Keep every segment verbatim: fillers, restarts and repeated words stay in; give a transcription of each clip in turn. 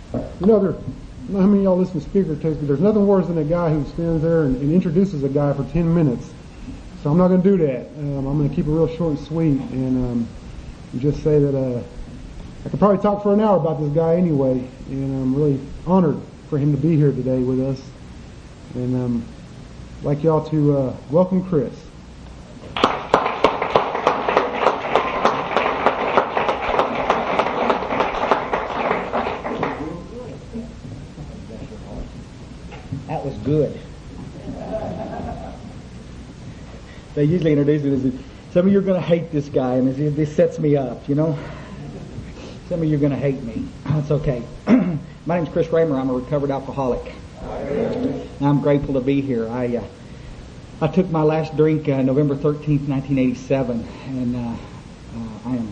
You know, there, I don't know how many of y'all listen to speaker tapes, but there's nothing worse than a guy who stands there and, and introduces a guy for ten minutes. So I'm not going to do that. Um, I'm going to keep it real short and sweet, and um, just say that uh, I could probably talk for an hour about this guy anyway, and I'm really honored for him to be here today with us. And um, I'd like y'all to uh, welcome Chris. That was good. They usually introduce me as, some of you are going to hate this guy, and this, this sets me up, you know. Some of you are going to hate me. That's okay. My name's Chris Raymer. I'm a recovered alcoholic. I'm grateful to be here. I uh, I took my last drink uh, November thirteenth, nineteen eighty-seven, and uh, uh, I am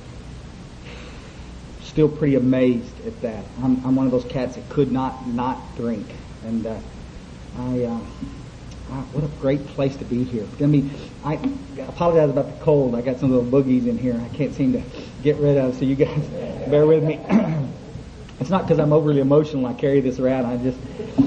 still pretty amazed at that. I'm, I'm one of those cats that could not not drink, and uh, I, uh, I what a great place to be here. I mean, I apologize about the cold. I got some little boogies in here I can't seem to get rid of, so you guys bear with me. It's not because I'm overly emotional I carry this around. I just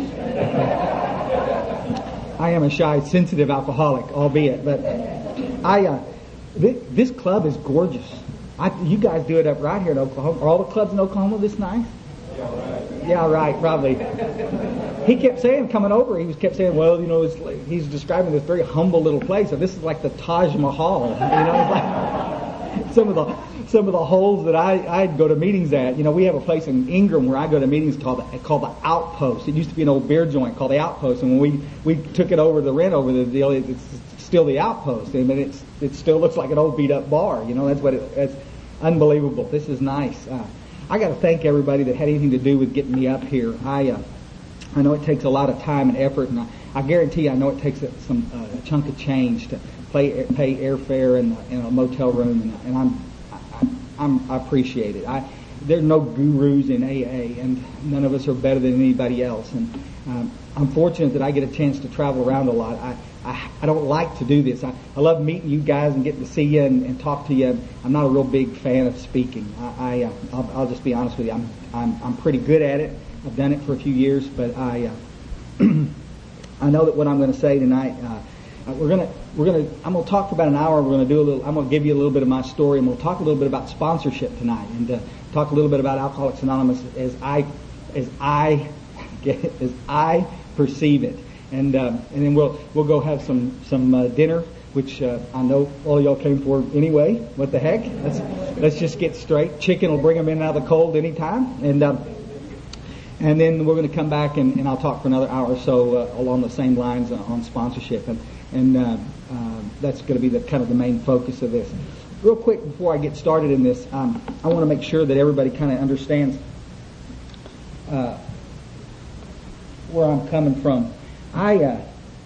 I am a shy, sensitive alcoholic, albeit, but I uh, this, this club is gorgeous. I, you guys do it up right here in Oklahoma. Are all the clubs in Oklahoma this nice? Yeah, right. Yeah, right, probably. He kept saying, coming over, he was kept saying, well, you know, it's like, he's describing this very humble little place, and this is like the Taj Mahal. You know, it's like some of the some of the holes that I I'd go to meetings at. You know, we have a place in Ingram where I go to meetings called the, called the Outpost. It used to be an old beer joint called the Outpost, and when we we took it over the rent over the deal, it's still the Outpost. I mean, it's it still looks like an old beat up bar. You know, that's what it, it's unbelievable. This is nice. Uh, I got to thank everybody that had anything to do with getting me up here. I uh, I know it takes a lot of time and effort, and I, I guarantee I know it takes a, some uh, a chunk of change to pay pay airfare and in a motel room, and, and I'm I, I'm I appreciate it. I there's no gurus in A A, and none of us are better than anybody else. And um, I'm fortunate that I get a chance to travel around a lot. I I, I don't like to do this. I, I love meeting you guys and getting to see you and, and talk to you. I'm not a real big fan of speaking. I, I uh, I'll, I'll just be honest with you. I'm I'm I'm pretty good at it. I've done it for a few years, but I uh, I know that what I'm going to say tonight. Uh, we're gonna we're gonna I'm gonna talk for about an hour. We're gonna do a little. I'm gonna give you a little bit of my story, and we'll talk a little bit about sponsorship tonight, and uh, talk a little bit about Alcoholics Anonymous as I as I get as I perceive it. And uh, and then we'll we'll go have some some uh, dinner, which uh, I know all y'all came for anyway. What the heck? Let's let's just get straight. Chicken will bring them in out of the cold anytime, and uh, and then we're going to come back and, and I'll talk for another hour or so uh, along the same lines uh, on sponsorship, and and uh, uh, that's going to be the kind of the main focus of this. Real quick before I get started in this, um, I want to make sure that everybody kind of understands uh, where I'm coming from. I, uh,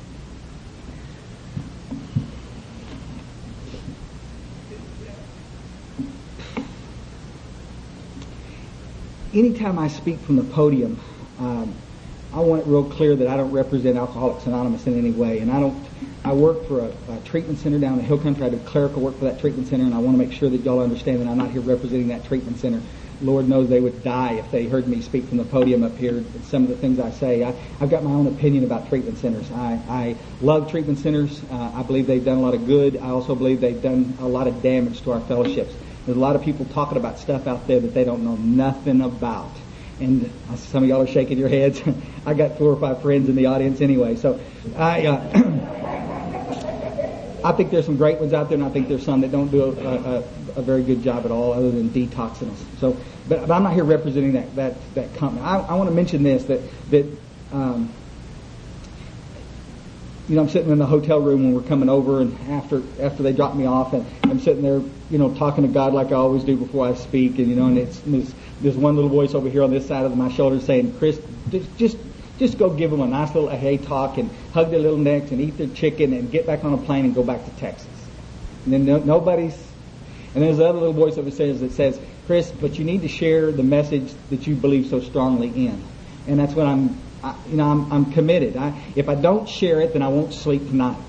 anytime I speak from the podium, um, I want it real clear that I don't represent Alcoholics Anonymous in any way. And I don't, I work for a, a treatment center down in the Hill Country. I do clerical work for that treatment center, and I want to make sure that y'all understand that I'm not here representing that treatment center. Lord knows they would die if they heard me speak from the podium up here. Some of the things I say, I, I've got my own opinion about treatment centers. I, I love treatment centers. Uh, I believe they've done a lot of good. I also believe they've done a lot of damage to our fellowships. There's a lot of people talking about stuff out there that they don't know nothing about. And some of y'all are shaking your heads. I got four or five friends in the audience anyway. So I uh, I think there's some great ones out there, and I think there's some that don't do a, a, a very good job at all other than detoxing us. So, but, but I'm not here representing that that, that company. I, I want to mention this, that, that um, you know, I'm sitting in the hotel room when we're coming over, and after after they drop me off, and I'm sitting there, you know, talking to God like I always do before I speak, and you know, and it's there's, there's one little voice over here on this side of my shoulder saying, Chris, just just just go give them a nice little hey talk and hug their little necks and eat their chicken and get back on a plane and go back to Texas. And then no, nobody's, and there's another little voice over there that says, Chris, but you need to share the message that you believe so strongly in. And that's what I'm, I, you know, I'm, I'm committed. I, if I don't share it, then I won't sleep tonight.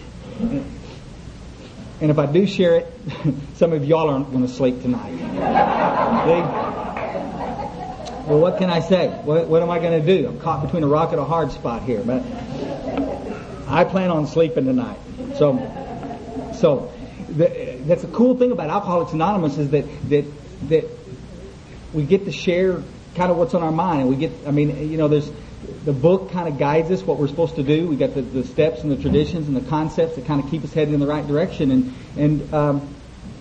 And if I do share it, some of y'all aren't going to sleep tonight. They, Well, what can I say? What, what am I going to do? I'm caught between a rock and a hard spot here. But I plan on sleeping tonight. So, so the, that's the cool thing about Alcoholics Anonymous is that that that we get to share kind of what's on our mind, and we get. I mean, you know, there's the book kind of guides us what we're supposed to do. We got the, the steps and the traditions and the concepts that kind of keep us headed in the right direction, and and. Um,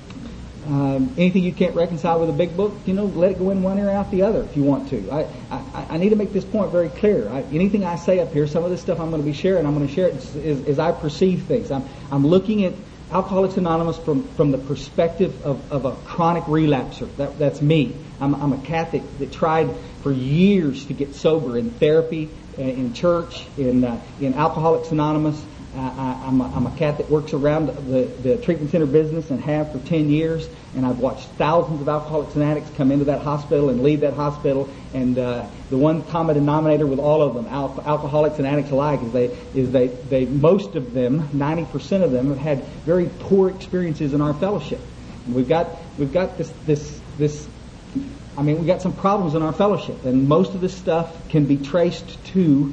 Um, anything you can't reconcile with a big book, you know, let it go in one ear out the other if you want to. I, I, I need to make this point very clear. I, anything I say up here, some of this stuff I'm going to be sharing, I'm going to share it as, as, as I perceive things. I'm, I'm looking at Alcoholics Anonymous from, from the perspective of, of a chronic relapser. That, that's me. I'm, I'm a Catholic that tried for years to get sober in therapy, uh, in church, in, uh, in Alcoholics Anonymous. I, I'm, a, I'm a cat that works around the, the treatment center business and have for ten years, and I've watched thousands of alcoholics and addicts come into that hospital and leave that hospital. And uh, the one common denominator with all of them, al- alcoholics and addicts alike, is they is they, they most of them, ninety percent of them, have had very poor experiences in our fellowship. And we've got we've got this this this. I mean, we got some problems in our fellowship, and most of this stuff can be traced to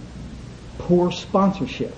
poor sponsorship.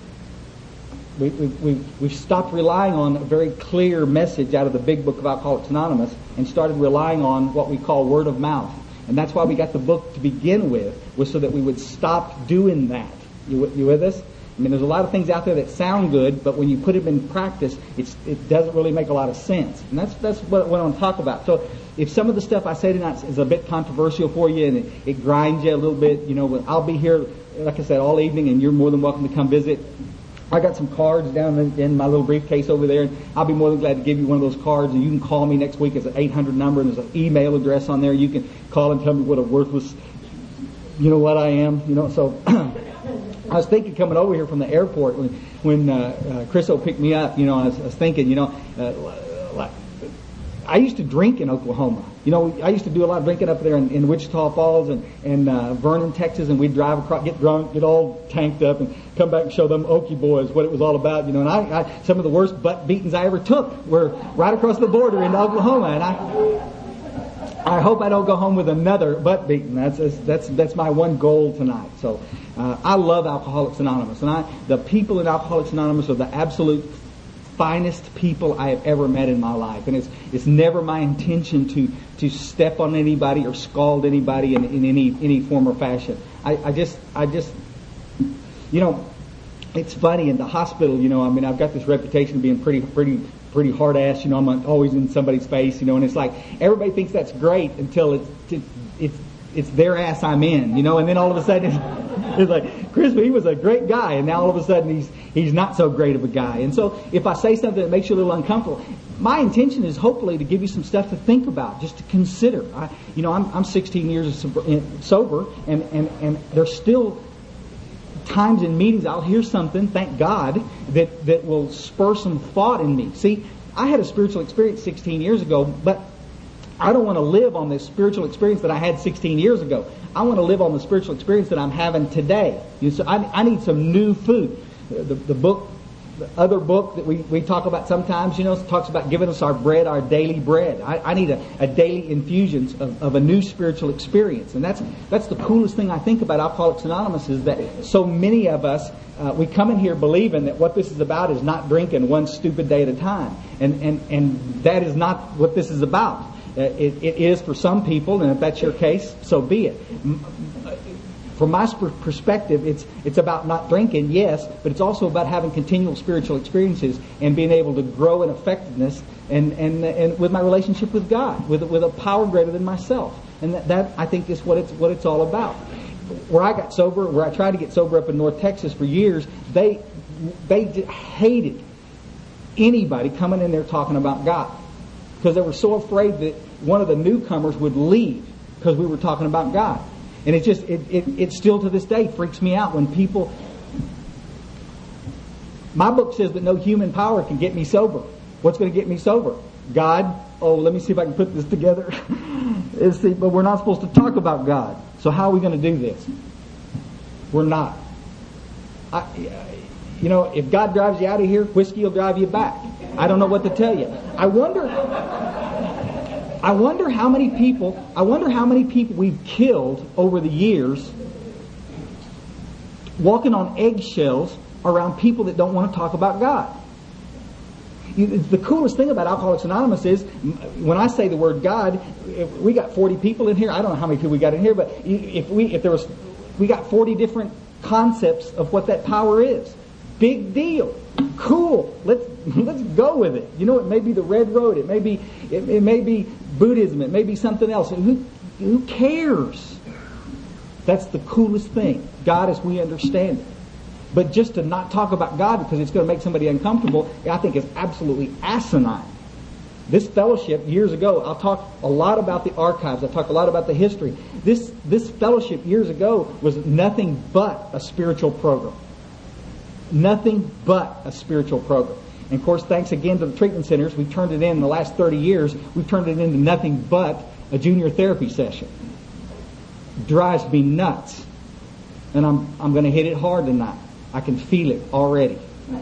We, we, we, we've stopped relying on a very clear message out of the big book of Alcoholics Anonymous and started relying on what we call word of mouth. And that's why we got the book to begin with, was so that we would stop doing that. You, you with us? I mean, there's a lot of things out there that sound good, but when you put them in practice, it's, it doesn't really make a lot of sense. And that's that's what, what I want to talk about. So if some of the stuff I say tonight is a bit controversial for you and it, it grinds you a little bit, you know, I'll be here, like I said, all evening, and you're more than welcome to come visit. I got some cards down in, in my little briefcase over there, and I'll be more than glad to give you one of those cards, and you can call me next week. It's an eight hundred number, and there's an email address on there. You can call and tell me what a worthless, you know what I am, you know. So I was thinking coming over here from the airport when when uh, uh, Chriso picked me up, you know, I was, I was thinking, you know, uh, like, I used to drink in Oklahoma. You know, I used to do a lot of drinking up there in, in Wichita Falls and, and uh, Vernon, Texas, and we'd drive across, get drunk, get all tanked up, and come back and show them Okie boys what it was all about. You know, and I, I some of the worst butt beatings I ever took were right across the border in Oklahoma, and I I hope I don't go home with another butt beating. That's that's that's my one goal tonight. So uh, I love Alcoholics Anonymous, and I the people in Alcoholics Anonymous are the absolute finest people I have ever met in my life, and it's it's never my intention to to step on anybody or scald anybody in, in any any form or fashion. I, I just I just you know, it's funny in the hospital. You know, I mean, I've got this reputation of being pretty pretty pretty hard ass. You know, I'm always in somebody's face. You know, and it's like everybody thinks that's great until it's it's it's, it's their ass I'm in. You know, and then all of a sudden it's, it's like, Chris, he was a great guy, and now all of a sudden he's he's not so great of a guy. And so if I say something that makes you a little uncomfortable, my intention is hopefully to give you some stuff to think about, just to consider. I, you know, I'm I'm sixteen years sober, and and and there's still times in meetings I'll hear something, thank God, that that will spur some thought in me. See, I had a spiritual experience sixteen years ago, but I don't want to live on this spiritual experience that I had sixteen years ago. I want to live on the spiritual experience that I'm having today. You know, so I, I need some new food. The, the book, the other book that we, we talk about sometimes, you know, talks about giving us our bread, our daily bread. I, I need a, a daily infusion of, of a new spiritual experience. And that's that's the coolest thing I think about Alcoholics Anonymous is that so many of us, uh, we come in here believing that what this is about is not drinking one stupid day at a time. And, and, and that is not what this is about. Uh, it, it is for some people, and if that's your case, so be it. From my perspective, it's it's about not drinking, yes, but it's also about having continual spiritual experiences and being able to grow in effectiveness and and, and with my relationship with God, with with a power greater than myself, and that, that I think is what it's what it's all about. Where I got sober, where I tried to get sober up in North Texas for years, they they hated anybody coming in there talking about God because they were so afraid that one of the newcomers would leave because we were talking about God. And it just, it, it, it still to this day freaks me out when people, my book says that no human power can get me sober. What's going to get me sober? God. Oh, let me see if I can put this together. Let's see, but we're not supposed to talk about God. So how are we going to do this? We're not. I, you know, if God drives you out of here, whiskey will drive you back. I don't know what to tell you. I wonder, I wonder how many people, I wonder how many people we've killed over the years walking on eggshells around people that don't want to talk about God. You, the coolest thing about Alcoholics Anonymous is, when I say the word God, if we got forty people in here. I don't know how many people we got in here, but if we, if there was, we got forty different concepts of what that power is. Big deal. Cool. Let's let's go with it. You know, it may be the Red Road. It may be it, it may be Buddhism. It may be something else. Who who cares? That's the coolest thing. God as we understand it. But just to not talk about God because it's going to make somebody uncomfortable, I think is absolutely asinine. This fellowship, years ago, I'll talk a lot about the archives. I'll talk a lot about the history. This this fellowship years ago was nothing but a spiritual program. Nothing but a spiritual program. And of course, thanks again to the treatment centers, we've turned it in, in the last thirty years, we've turned it into nothing but a junior therapy session. Drives me nuts. And I'm I'm going to hit it hard tonight. I can feel it already.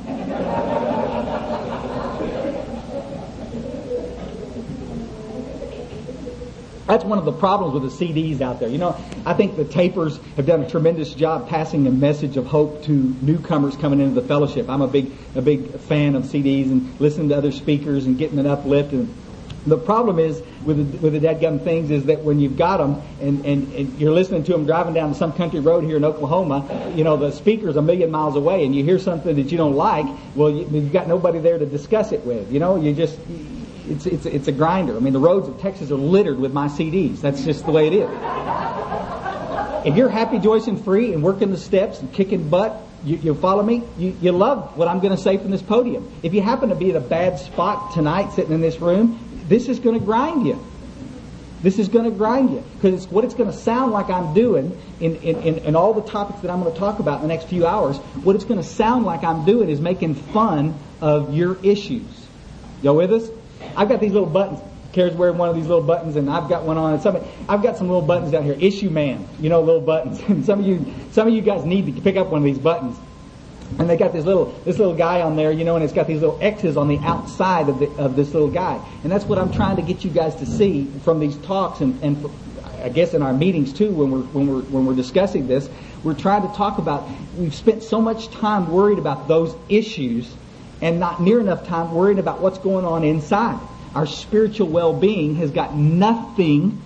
That's one of the problems with the C Ds out there. You know, I think the tapers have done a tremendous job passing a message of hope to newcomers coming into the fellowship. I'm a big a big fan of C Ds and listening to other speakers and getting an uplift. And the problem is with the, with the dadgum things is that when you've got them and, and, and you're listening to them driving down some country road here in Oklahoma, you know, the speaker's a million miles away and you hear something that you don't like, well, you, you've got nobody there to discuss it with. You know, you just... It's it's it's a grinder. I mean, the roads of Texas are littered with my C Ds. That's just the way it is. If you're happy, joyous, and free and working the steps and kicking butt, you, you follow me? You, you love what I'm going to say from this podium. If you happen to be at a bad spot tonight sitting in this room, this is going to grind you. This is going to grind you. Because it's what it's going to sound like I'm doing in, in, in, in all the topics that I'm going to talk about in the next few hours. What it's going to sound like I'm doing is making fun of your issues. Y'all with us? I've got these little buttons. Kara's wearing one of these little buttons, and I've got one on. And some, I've got some little buttons down here. Issue man, you know, little buttons. And some of you, some of you guys need to pick up one of these buttons. And they got this little, this little guy on there, you know, and it's got these little X's on the outside of the, of this little guy. And that's what I'm trying to get you guys to see from these talks, and, and I guess in our meetings too, when we're when we're when we're discussing this, we're trying to talk about. We've spent so much time worried about those issues, and not near enough time worrying about what's going on inside. Our spiritual well-being has got nothing,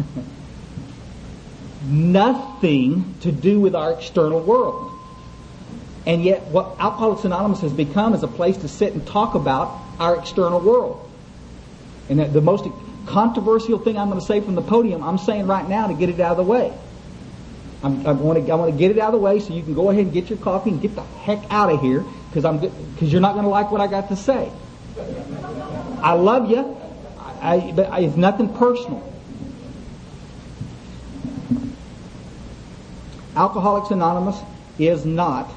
nothing to do with our external world. And yet what Alcoholics Anonymous has become is a place to sit and talk about our external world. And the most controversial thing I'm going to say from the podium, I'm saying right now to get it out of the way. I'm, I want to I want to get it out of the way so you can go ahead and get your coffee and get the heck out of here, because I'm because you're not going to like what I got to say. I love you, I, but it's nothing personal. Alcoholics Anonymous is not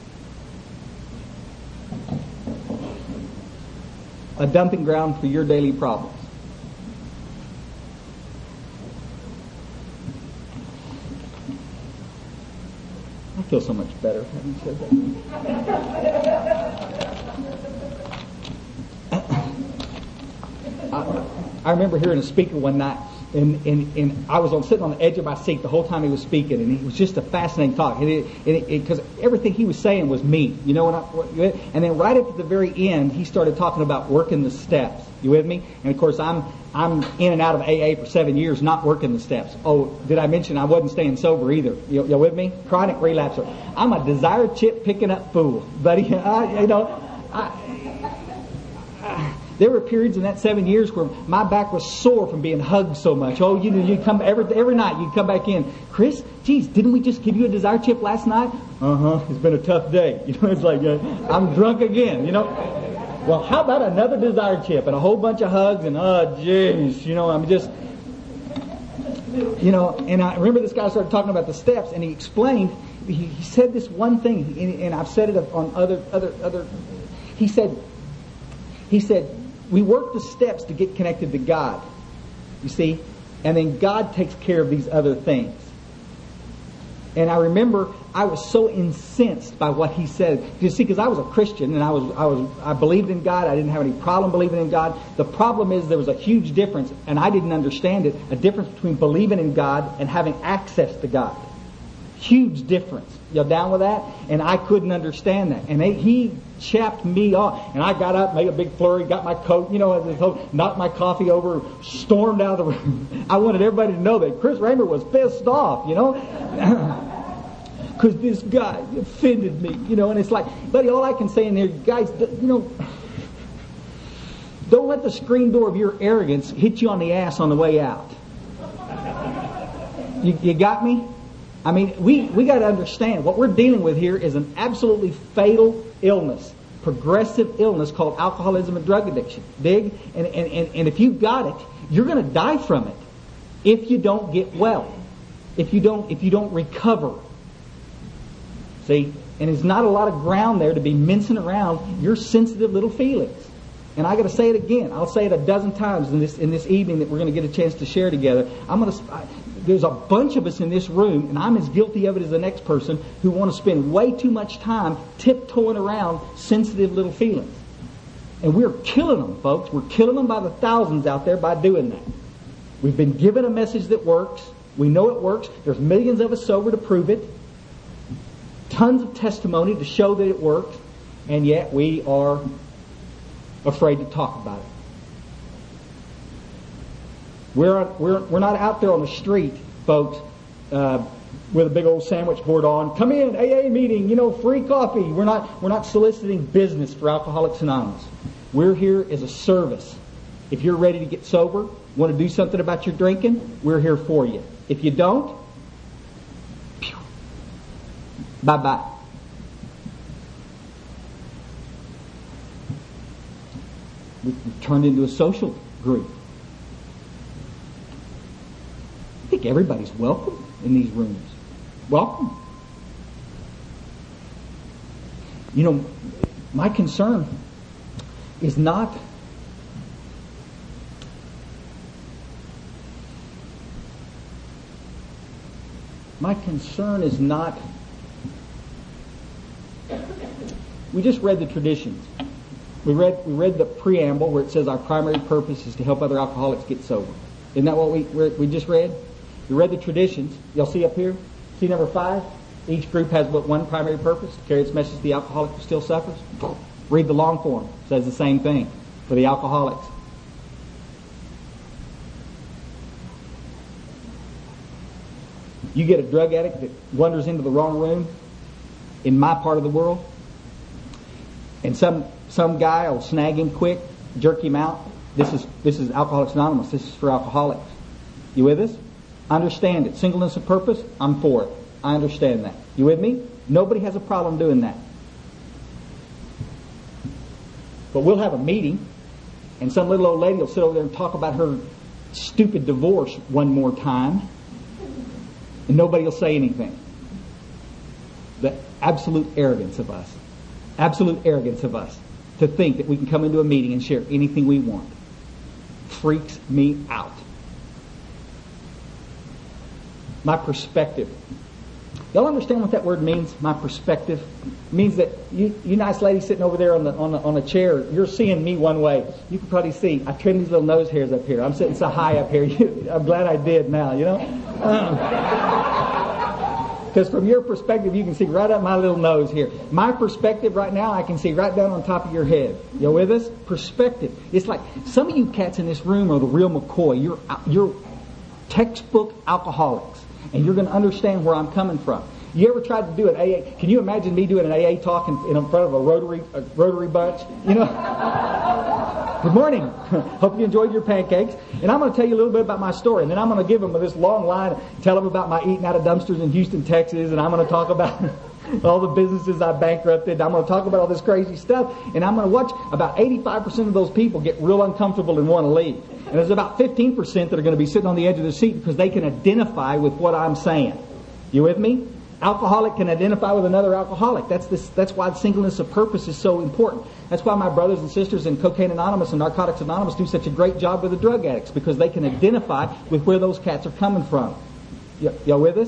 a dumping ground for your daily problems. I feel so much better having said that. I, I remember hearing a speaker one night, and, and, and I was on, sitting on the edge of my seat the whole time he was speaking, and it was just a fascinating talk. Because everything he was saying was me, you know. What I, and then right at the very end, he started talking about working the steps. You with me? And of course, I'm I'm in and out of A A for seven years, not working the steps. Oh, did I mention I wasn't staying sober either? You, you with me? Chronic relapser. I'm a desire chip picking up fool, buddy. I, you know, I. I There were periods in that seven years where my back was sore from being hugged so much. Oh, you know, you'd come every every night. You'd come back in, Chris. Geez, didn't we just give you a desire chip last night? Uh huh. It's been a tough day. You know, it's like uh, I'm drunk again. You know. Well, how about another desire chip and a whole bunch of hugs and oh, jeez, you know, I'm just, you know. And I remember this guy started talking about the steps, and he explained. He, he said this one thing, and, and I've said it on other other other. He said. He said. We work the steps to get connected to God, you see, and then God takes care of these other things. And I remember I was so incensed by what he said. You see, because I was a Christian and I was, I was, I believed in God. I didn't have any problem believing in God. The problem is there was a huge difference, and I didn't understand it. A difference between believing in God and having access to God. Huge difference. You down with that? And I couldn't understand that. And they, he chapped me off. And I got up, made a big flurry, got my coat, you know, knocked my coffee over, stormed out of the room. I wanted everybody to know that Chris Raymer was pissed off, you know. Because this guy offended me, you know. And it's like, buddy, all I can say in there, guys, you know, don't let the screen door of your arrogance hit you on the ass on the way out. You, you got me? I mean, we, we got to understand what we're dealing with here is an absolutely fatal illness, progressive illness called alcoholism and drug addiction. Big, and, and, and, and if you got it, you're going to die from it if you don't get well, if you don't if you don't recover. See, and there's not a lot of ground there to be mincing around your sensitive little feelings. And I got to say it again. I'll say it a dozen times in this in this evening that we're going to get a chance to share together. I'm going to. I, there's a bunch of us in this room, and I'm as guilty of it as the next person, who want to spend way too much time tiptoeing around sensitive little feelings. And we're killing them, folks. We're killing them by the thousands out there by doing that. We've been given a message that works. We know it works. There's millions of us sober to prove it. Tons of testimony to show that it works. And yet we are afraid to talk about it. We're we're we're not out there on the street, folks, uh, with a big old sandwich board on. Come in, A A meeting, you know, free coffee. We're not we're not soliciting business for Alcoholics Anonymous. We're here as a service. If you're ready to get sober, want to do something about your drinking, we're here for you. If you don't, bye bye. We turned into a social group. I think everybody's welcome in these rooms. Welcome. You know, my concern is not my concern is not we just read the traditions. We read we read the preamble where it says our primary purpose is to help other alcoholics get sober. Isn't that what we we just read? We read the traditions. You'll see up here, see number five? Each group has but one primary purpose, to carry its message to the alcoholic who still suffers. Read the long form. It says the same thing for the alcoholics. You get a drug addict that wanders into the wrong room in my part of the world, and some some guy will snag him quick, jerk him out. This is this is Alcoholics Anonymous. This is for alcoholics. You with us? Understand it. Singleness of purpose, I'm for it. I understand that. You with me? Nobody has a problem doing that. But we'll have a meeting, and some little old lady will sit over there and talk about her stupid divorce one more time, and nobody will say anything. The absolute arrogance of us. Absolute arrogance of us to think that we can come into a meeting and share anything we want. Freaks me out. My perspective. Y'all understand what that word means? My perspective. It means that you, you nice lady sitting over there on the on the on the chair, you're seeing me one way. You can probably see I trimmed these little nose hairs up here. I'm sitting so high up here. I'm glad I did now. You know, because um, from your perspective, you can see right up my little nose here. My perspective right now, I can see right down on top of your head. You with us? Perspective. It's like some of you cats in this room are the real McCoy. You're you're textbook alcoholics. And you're going to understand where I'm coming from. You ever tried to do an A A? Can you imagine me doing an A A talk in, in front of a Rotary a Rotary bunch? You know. Good morning. Hope you enjoyed your pancakes. And I'm going to tell you a little bit about my story. And then I'm going to give them this long line, tell them about my eating out of dumpsters in Houston, Texas. And I'm going to talk about all the businesses I bankrupted. I'm going to talk about all this crazy stuff. And I'm going to watch about eighty-five percent of those people get real uncomfortable and want to leave. And there's about fifteen percent that are going to be sitting on the edge of their seat because they can identify with what I'm saying. You with me? Alcoholic can identify with another alcoholic. That's this, that's why singleness of purpose is so important. That's why my brothers and sisters in Cocaine Anonymous and Narcotics Anonymous do such a great job with the drug addicts, because they can identify with where those cats are coming from. Y- y'all with us?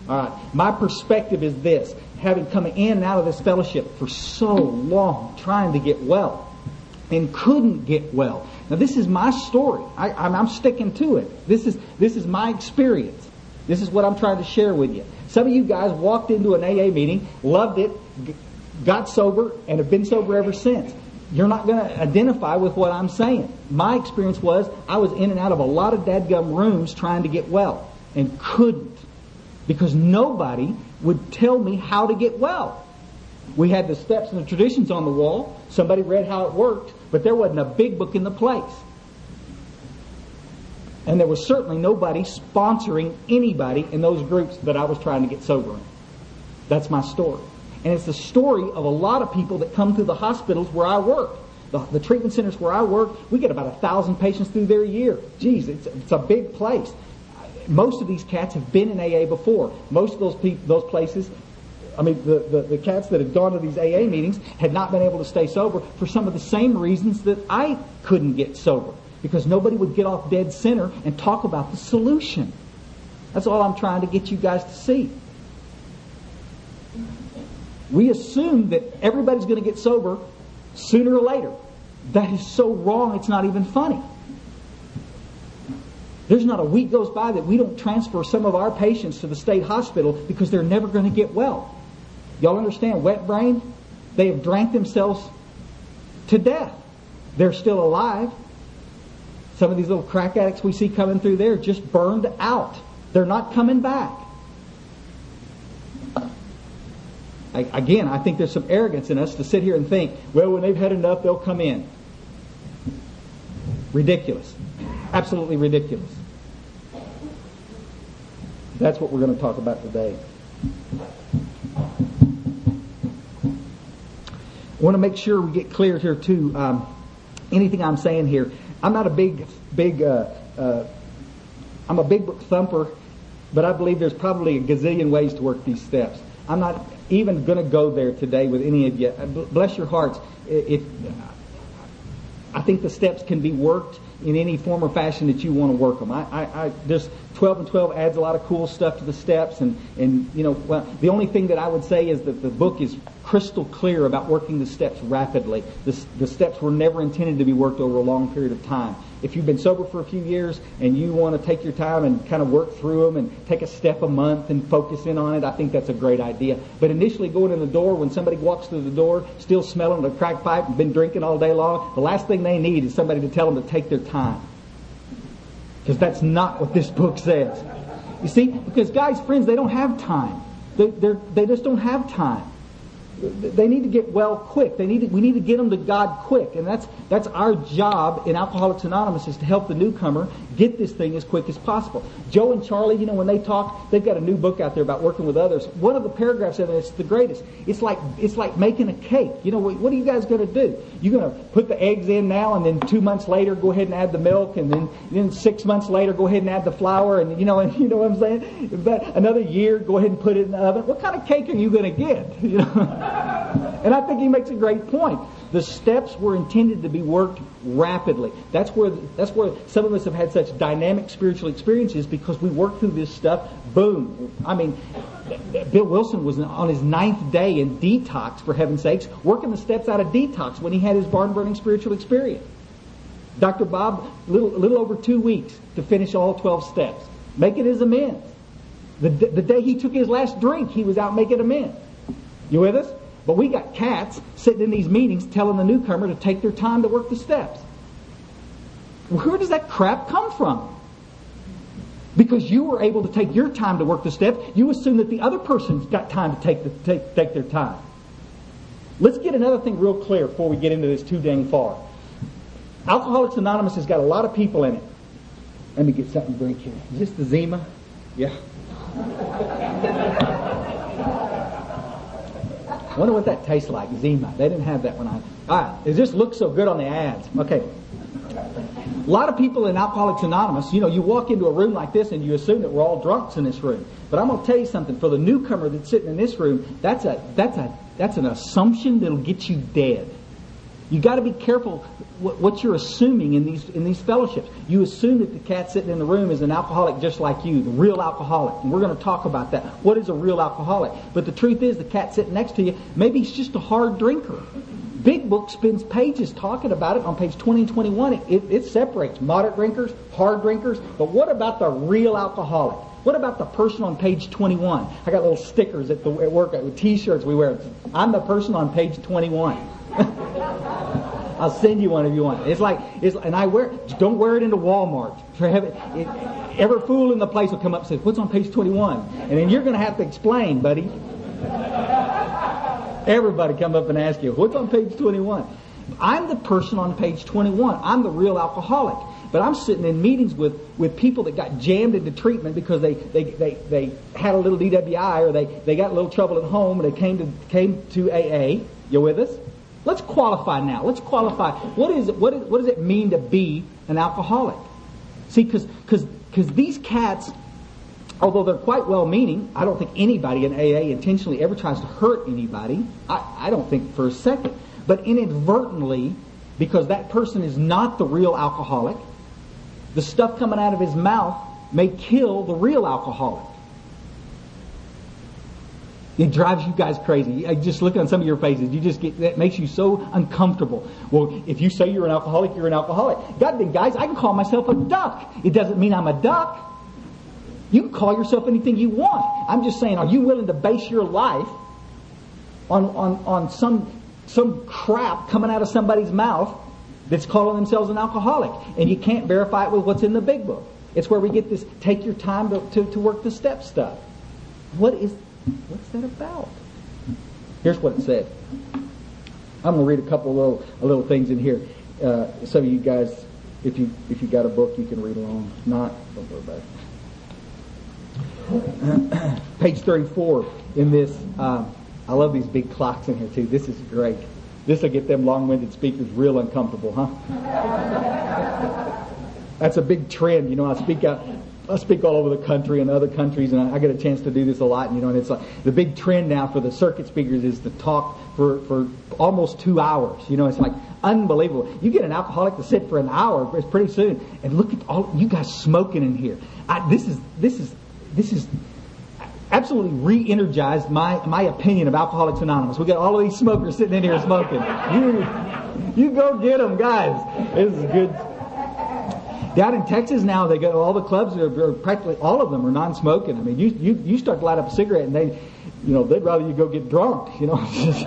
All right. My perspective is this. Having come in and out of this fellowship for so long, trying to get well, and couldn't get well. Now, this is my story. I, I'm, I'm sticking to it. This is this is my experience. This is what I'm trying to share with you. Some of you guys walked into an A A meeting, loved it, g- got sober, and have been sober ever since. You're not going to identify with what I'm saying. My experience was I was in and out of a lot of dadgum rooms trying to get well, and couldn't. Because nobody would tell me how to get well. We had the steps and the traditions on the wall. Somebody read how it worked, but there wasn't a big book in the place. And there was certainly nobody sponsoring anybody in those groups that I was trying to get sober in. That's my story. And it's the story of a lot of people that come through the hospitals where I work. The, the treatment centers where I work, we get about a thousand patients through there a year. Geez, it's, it's a big place. Most of these cats have been in A A before. Most of those people, those places, I mean, the, the, the cats that had gone to these A A meetings had not been able to stay sober for some of the same reasons that I couldn't get sober. Because nobody would get off dead center and talk about the solution. That's all I'm trying to get you guys to see. We assume that everybody's going to get sober sooner or later. That is so wrong, it's not even funny. There's not a week goes by that we don't transfer some of our patients to the state hospital because they're never going to get well. Y'all understand? Wet brain? They have drank themselves to death. They're still alive. Some of these little crack addicts we see coming through there just burned out. They're not coming back. I, again, I think there's some arrogance in us to sit here and think, well, when they've had enough, they'll come in. Ridiculous. Absolutely ridiculous. That's what we're going to talk about today. I want to make sure we get clear here too. Um, anything I'm saying here, I'm not a big, big, uh, uh, I'm a big book thumper, but I believe there's probably a gazillion ways to work these steps. I'm not even going to go there today with any of you. Bless your hearts. It, it, I think the steps can be worked in any form or fashion that you want to work them. I, I, I there's twelve and twelve adds a lot of cool stuff to the steps, and, and you know, well, the only thing that I would say is that the book is crystal clear about working the steps rapidly. The, the steps were never intended to be worked over a long period of time. If you've been sober for a few years and you want to take your time and kind of work through them and take a step a month and focus in on it, I think that's a great idea. But initially going in the door, when somebody walks through the door, still smelling the crack pipe and been drinking all day long, the last thing they need is somebody to tell them to take their time. Because that's not what this book says. You see, because guys, friends, they don't have time. They they're, they just don't have time. They need to get well quick. They need to, we need to get them to God quick. And that's that's our job in Alcoholics Anonymous, is to help the newcomer get this thing as quick as possible. Joe and Charlie, you know, when they talk, they've got a new book out there about working with others. One of the paragraphs in it is the greatest. It's like it's like making a cake. You know, what are you guys going to do? You're going to put the eggs in now, and then two months later go ahead and add the milk, and then, then six months later go ahead and add the flour, and you know, and you know what I'm saying? But another year, go ahead and put it in the oven. What kind of cake are you going to get? You know. And I think he makes a great point. The steps were intended to be worked rapidly. That's where that's where some of us have had such dynamic spiritual experiences, because we work through this stuff. Boom. I mean, Bill Wilson was on his ninth day in detox, for heaven's sakes, working the steps out of detox when he had his barn-burning spiritual experience. Doctor Bob, a little, a little over two weeks to finish all twelve steps. Making his amends. The, the day he took his last drink, he was out making amends. You with us? But we got cats sitting in these meetings telling the newcomer to take their time to work the steps. Where does that crap come from? Because you were able to take your time to work the steps, you assume that the other person's got time to take, the, take, take their time. Let's get another thing real clear before we get into this too dang far. Alcoholics Anonymous has got a lot of people in it. Let me get something to drink here. Is this the Zima? Yeah. I wonder what that tastes like, Zima. They didn't have that when I... Alright, it just looks so good on the ads. Okay. A lot of people in Alcoholics Anonymous, you know, you walk into a room like this and you assume that we're all drunks in this room. But I'm going to tell you something. For the newcomer that's sitting in this room, that's a that's a that's an assumption that'll get you dead. You got to be careful what, what you're assuming in these in these fellowships. You assume that the cat sitting in the room is an alcoholic just like you, the real alcoholic. And we're going to talk about that. What is a real alcoholic? But the truth is, the cat sitting next to you, maybe he's just a hard drinker. Big Book spends pages talking about it on page twenty and twenty-one. It, it, it separates moderate drinkers, hard drinkers. But what about the real alcoholic? What about the person on page twenty-one? I got little stickers at, the, at work with T-shirts we wear. I'm the person on page twenty-one. I'll send you one if you want. It's like, it's, and I wear. Don't wear it into Walmart. For heaven, it, every fool in the place will come up and say, "What's on page twenty-one?" And then you're going to have to explain, buddy. Everybody come up and ask you, "What's on page twenty-one?" I'm the person on page twenty-one. I'm the real alcoholic. But I'm sitting in meetings with, with people that got jammed into treatment because they, they, they, they had a little D W I or they, they got a little trouble at home and they came to came to A A. You with us? Let's qualify now. Let's qualify. What is it? What, is, what does it mean to be an alcoholic? See, because because because these cats, although they're quite well-meaning, I don't think anybody in A A intentionally ever tries to hurt anybody. I, I don't think for a second. But inadvertently, because that person is not the real alcoholic, the stuff coming out of his mouth may kill the real alcoholic. It drives you guys crazy. I just look on some of your faces. You just get, that makes you so uncomfortable. Well, if you say you're an alcoholic, you're an alcoholic. God dang, guys, I can call myself a duck. It doesn't mean I'm a duck. You can call yourself anything you want. I'm just saying, are you willing to base your life on, on, on some, some crap coming out of somebody's mouth that's calling themselves an alcoholic? And you can't verify it with what's in the Big Book. It's where we get this, take your time to, to, to work the step stuff. What is, what's that about? Here's what it said. I'm going to read a couple of little, little things in here. Uh, some of you guys, if you, if you got a book, you can read along. If not, don't worry about it. Page thirty-four in this, um, I love these big clocks in here too. This is great. This will get them long-winded speakers real uncomfortable, huh? That's a big trend. You know, I speak out, I speak all over the country and other countries, and I, I get a chance to do this a lot. You know, and it's like the big trend now for the circuit speakers is to talk for for almost two hours. You know, it's like unbelievable. You get an alcoholic to sit for an hour, it's pretty soon, and look at all you guys smoking in here. I, this is this is. This is absolutely re-energized my, my opinion of Alcoholics Anonymous. We got all of these smokers sitting in here smoking. You, you go get them, guys. This is good. Down in Texas now, they got all the clubs are, are practically all of them are non-smoking. I mean, you, you you start to light up a cigarette and they, you know, they'd rather you go get drunk. You know.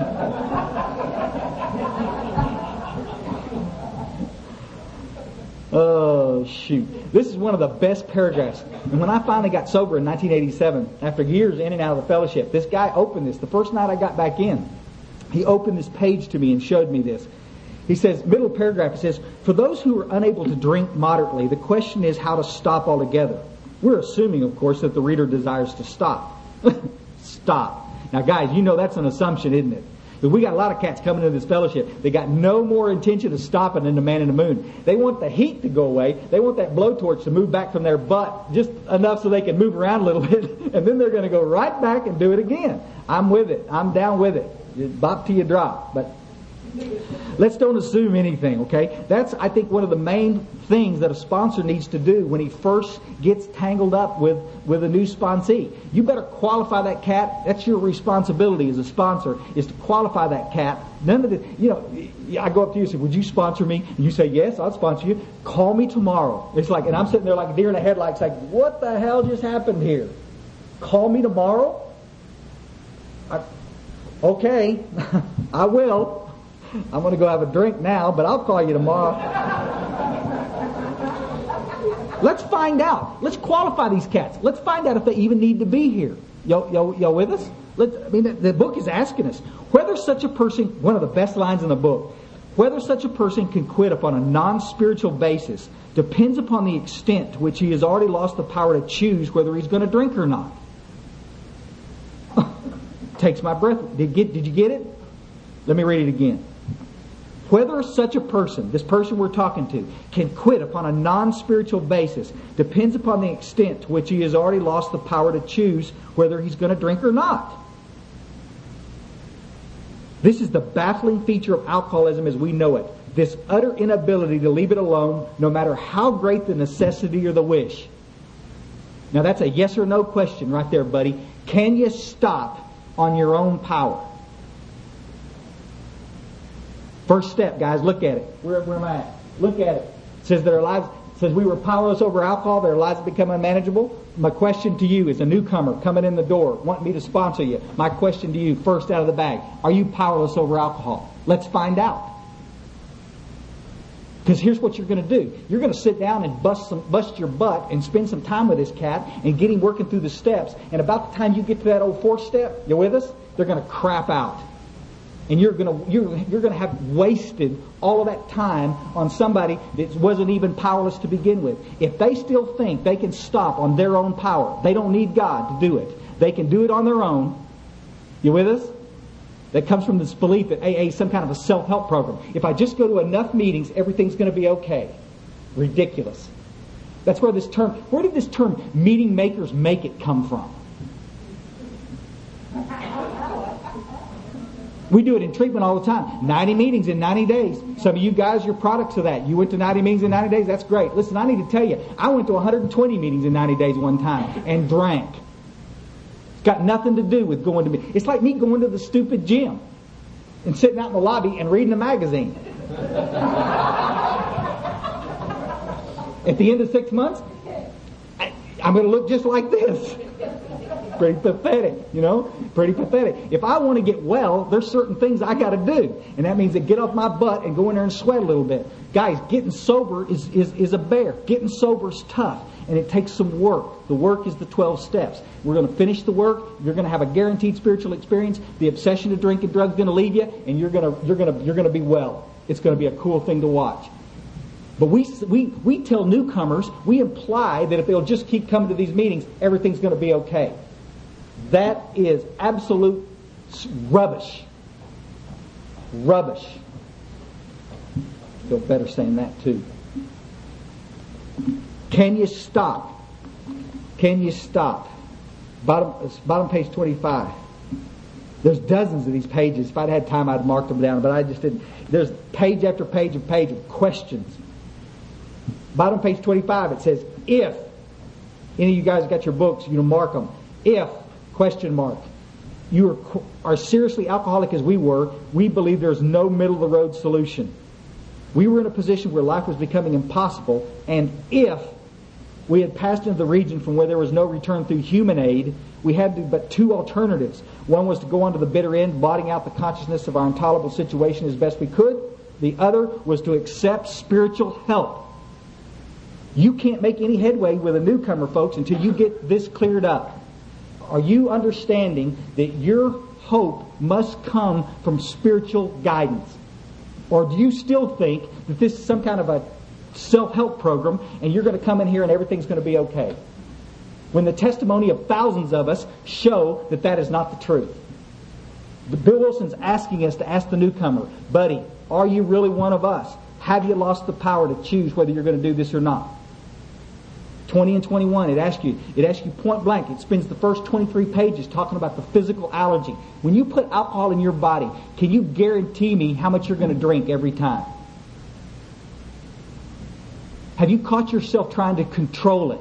Oh, shoot. This is one of the best paragraphs. And when I finally got sober in nineteen eighty-seven, after years in and out of the fellowship, this guy opened this. The first night I got back in, he opened this page to me and showed me this. He says, middle paragraph, he says, for those who are unable to drink moderately, the question is how to stop altogether. We're assuming, of course, that the reader desires to stop. Stop. Now, guys, you know that's an assumption, isn't it? We got a lot of cats coming into this fellowship. They got no more intention of stopping than the man in the moon. They want the heat to go away. They want that blowtorch to move back from their butt just enough so they can move around a little bit. And then they're going to go right back and do it again. I'm with it. I'm down with it. Just bop till you drop. But let's don't assume anything, okay? That's, I think, one of the main things that a sponsor needs to do when he first gets tangled up with, with a new sponsee. You better qualify that cat. That's your responsibility as a sponsor, is to qualify that cat. None of the, you know, I go up to you and say, would you sponsor me? And you say, yes, I'll sponsor you. Call me tomorrow. It's like, and I'm sitting there like a deer in the headlights like, what the hell just happened here? Call me tomorrow? I, okay, I will. I'm going to go have a drink now, but I'll call you tomorrow. Let's find out. Let's qualify these cats. Let's find out if they even need to be here. Y'all, y'all, y'all with us? Let's, I mean, the, the book is asking us whether such a person, one of the best lines in the book, whether such a person can quit upon a non-spiritual basis depends upon the extent to which he has already lost the power to choose whether he's going to drink or not. Takes my breath. Did, get, did you get it? Let me read it again. Whether such a person, this person we're talking to, can quit upon a non-spiritual basis depends upon the extent to which he has already lost the power to choose whether he's going to drink or not. This is the baffling feature of alcoholism as we know it. This utter inability to leave it alone, no matter how great the necessity or the wish. Now that's a yes or no question right there, buddy. Can you stop on your own power? First step, guys, look at it. Where, where am I at? Look at it. It says that our lives, it says we were powerless over alcohol, their lives have become unmanageable. My question to you is a newcomer coming in the door, wanting me to sponsor you. My question to you, first out of the bag, are you powerless over alcohol? Let's find out. Because here's what you're going to do. You're going to sit down and bust some, bust your butt and spend some time with this cat and get him working through the steps. And about the time you get to that old fourth step, you with us? They're going to crap out. And you're going to you're, you're going to have wasted all of that time on somebody that wasn't even powerless to begin with. If they still think they can stop on their own power, they don't need God to do it. They can do it on their own. You with us? That comes from this belief that A A is some kind of a self-help program. If I just go to enough meetings, everything's going to be okay. Ridiculous. That's where this term, where did this term meeting makers make it come from? We do it in treatment all the time. ninety meetings in ninety days. Some of you guys, you're products of that. You went to ninety meetings in ninety days. That's great. Listen, I need to tell you, I went to one hundred twenty meetings in ninety days one time and drank. Got nothing to do with going to me. It's like me going to the stupid gym and sitting out in the lobby and reading a magazine. At the end of six months, I, I'm going to look just like this. Pretty pathetic, you know? Pretty pathetic. If I want to get well, there's certain things I got to do. And that means to get off my butt and go in there and sweat a little bit. Guys, getting sober is, is, is a bear. Getting sober is tough. And it takes some work. The work is the twelve steps. We're going to finish the work. You're going to have a guaranteed spiritual experience. The obsession to drink and drugs is going to leave you, and you're going to you're going to you're going to be well. It's going to be a cool thing to watch. But we we we tell newcomers, we imply that if they'll just keep coming to these meetings, everything's going to be okay. That is absolute rubbish. Rubbish. Feel better saying that too. Can you stop? Can you stop? Bottom, bottom page twenty-five. There's dozens of these pages. If I'd had time, I'd mark them down, but I just didn't. There's page after page and page of questions. Bottom page twenty-five, it says, if, any of you guys got your books, you know, mark them. If, question mark, you are, are seriously alcoholic as we were, we believe there's no middle-of-the-road solution. We were in a position where life was becoming impossible, and if we had passed into the region from where there was no return through human aid, we had to, but two alternatives. One was to go on to the bitter end, blotting out the consciousness of our intolerable situation as best we could. The other was to accept spiritual help. You can't make any headway with a newcomer, folks, until you get this cleared up. Are you understanding that your hope must come from spiritual guidance? Or do you still think that this is some kind of a self-help program and you're going to come in here and everything's going to be okay? When the testimony of thousands of us show that that is not the truth. Bill Wilson's asking us to ask the newcomer, buddy, are you really one of us? Have you lost the power to choose whether you're going to do this or not? twenty and twenty-one, it asks you, it asks you point blank. It spends the first twenty-three pages talking about the physical allergy. When you put alcohol in your body, can you guarantee me how much you're going to drink every time? Have you caught yourself trying to control it?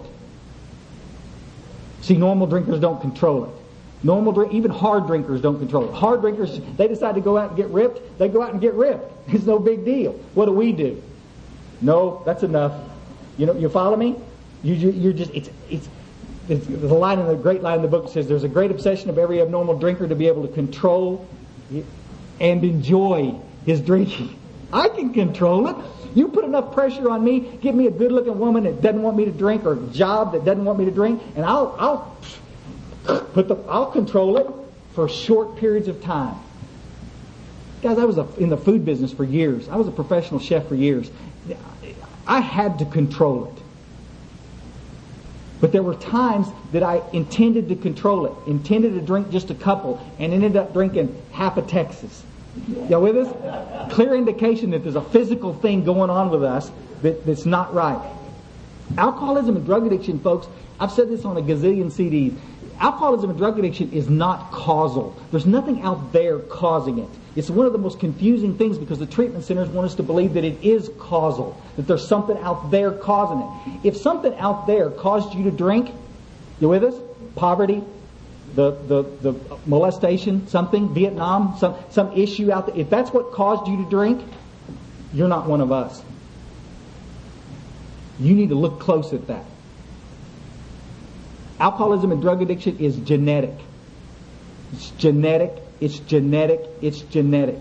See, normal drinkers don't control it. Normal drink, even hard drinkers don't control it. Hard drinkers, they decide to go out and get ripped, they go out and get ripped. It's no big deal. What do we do? No, that's enough. You know, you follow me? You, you're just, it's, it's, it's, the line in the great line in the book says there's a great obsession of every abnormal drinker to be able to control and enjoy his drinking. I can control it. You put enough pressure on me, give me a good looking woman that doesn't want me to drink or a job that doesn't want me to drink, and I'll, I'll put the, I'll control it for short periods of time. Guys, I was a, in the food business for years. I was a professional chef for years. I had to control it. But there were times that I intended to control it, intended to drink just a couple, and ended up drinking half a Texas. Y'all with us? Clear indication that there's a physical thing going on with us that, that's not right. Alcoholism and drug addiction, folks, I've said this on a gazillion C Ds. Alcoholism and drug addiction is not causal. There's nothing out there causing it. It's one of the most confusing things because the treatment centers want us to believe that it is causal, that there's something out there causing it. If something out there caused you to drink, you with us? Poverty, the, the, the molestation, something, Vietnam, some, some issue out there. If that's what caused you to drink, you're not one of us. You need to look close at that. Alcoholism and drug addiction is genetic. It's genetic, it's genetic, it's genetic.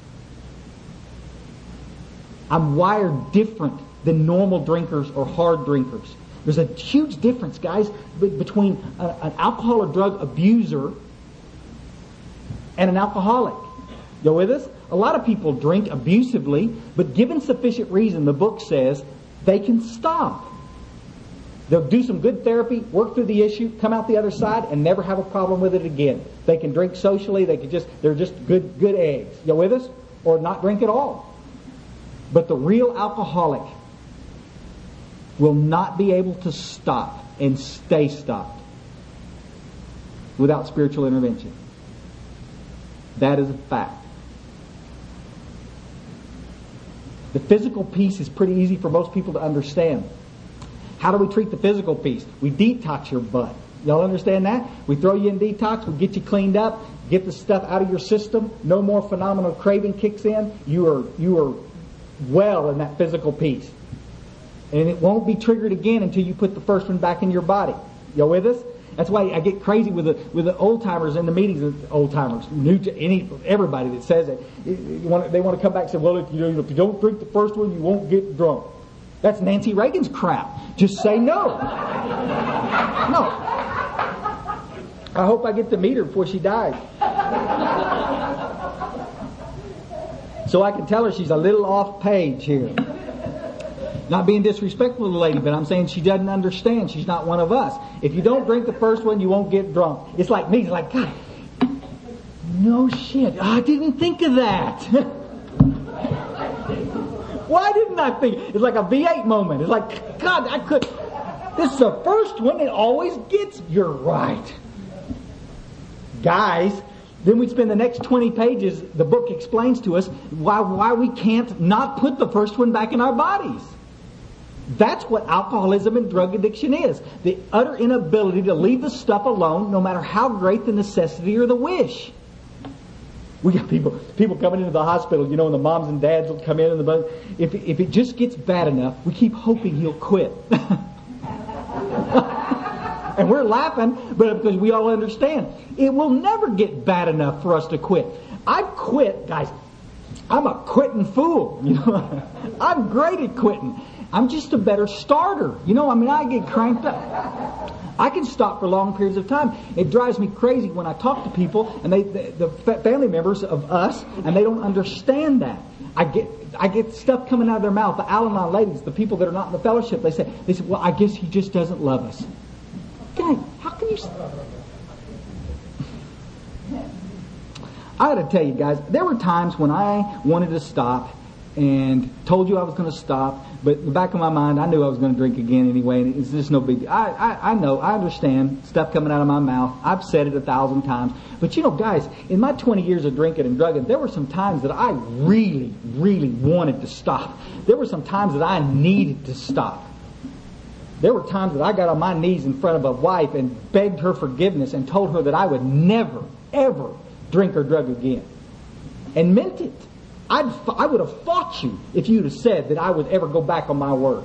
I'm wired different than normal drinkers or hard drinkers. There's a huge difference, guys, between a, an alcohol or drug abuser and an alcoholic. You with us? A lot of people drink abusively, but given sufficient reason, the book says, they can stop. They'll do some good therapy, work through the issue, come out the other side, and never have a problem with it again. They can drink socially. They can just, they're just good, good eggs. You with us? Or not drink at all. But the real alcoholic will not be able to stop and stay stopped without spiritual intervention. That is a fact. The physical piece is pretty easy for most people to understand. How do we treat the physical piece? We detox your butt. Y'all understand that? We throw you in detox, we get you cleaned up, get the stuff out of your system, no more phenomenal craving kicks in. You are you are well in that physical piece. And it won't be triggered again until you put the first one back in your body. Y'all with us? That's why I get crazy with the with the old timers in the meetings. Old timers, new to any everybody that says it. You want, they want to come back and say, "Well, if you, if you don't drink the first one, you won't get drunk." That's Nancy Reagan's crap. Just say no. No. I hope I get to meet her before she dies, so I can tell her she's a little off page here. Not being disrespectful to the lady, but I'm saying she doesn't understand. She's not one of us. If you don't drink the first one, you won't get drunk. It's like me. It's like, God, no shit. I didn't think of that. Why didn't I think? It's like a V eight moment. It's like, God, I could. This is the first one. It always gets. You're right. Guys, then we spend the next twenty pages, the book explains to us why, why we can't not put the first one back in our bodies. That's what alcoholism and drug addiction is. The utter inability to leave the stuff alone, no matter how great the necessity or the wish. We got people people coming into the hospital, you know, and the moms and dads will come in and the if if it just gets bad enough, we keep hoping he'll quit. And we're laughing, but because we all understand it will never get bad enough for us to quit. I've quit, guys. I'm a quitting fool. You know, I'm great at quitting. I'm just a better starter. You know, I mean, I get cranked up. I can stop for long periods of time. It drives me crazy when I talk to people and they, the, the family members of us, and they don't understand that. I get, I get stuff coming out of their mouth. The Al-Anon ladies, the people that are not in the fellowship, they say, they say, well, I guess he just doesn't love us. Guy, how can you? I got to tell you guys, there were times when I wanted to stop and told you I was going to stop, but in the back of my mind, I knew I was going to drink again anyway, and it's just no big deal. I, I, I know, I understand stuff coming out of my mouth. I've said it a thousand times. But you know, guys, in my twenty years of drinking and drugging, there were some times that I really, really wanted to stop. There were some times that I needed to stop. There were times that I got on my knees in front of a wife and begged her forgiveness and told her that I would never, ever drink or drug again. And meant it. I'd, I would have fought you if you'd have said that I would ever go back on my word.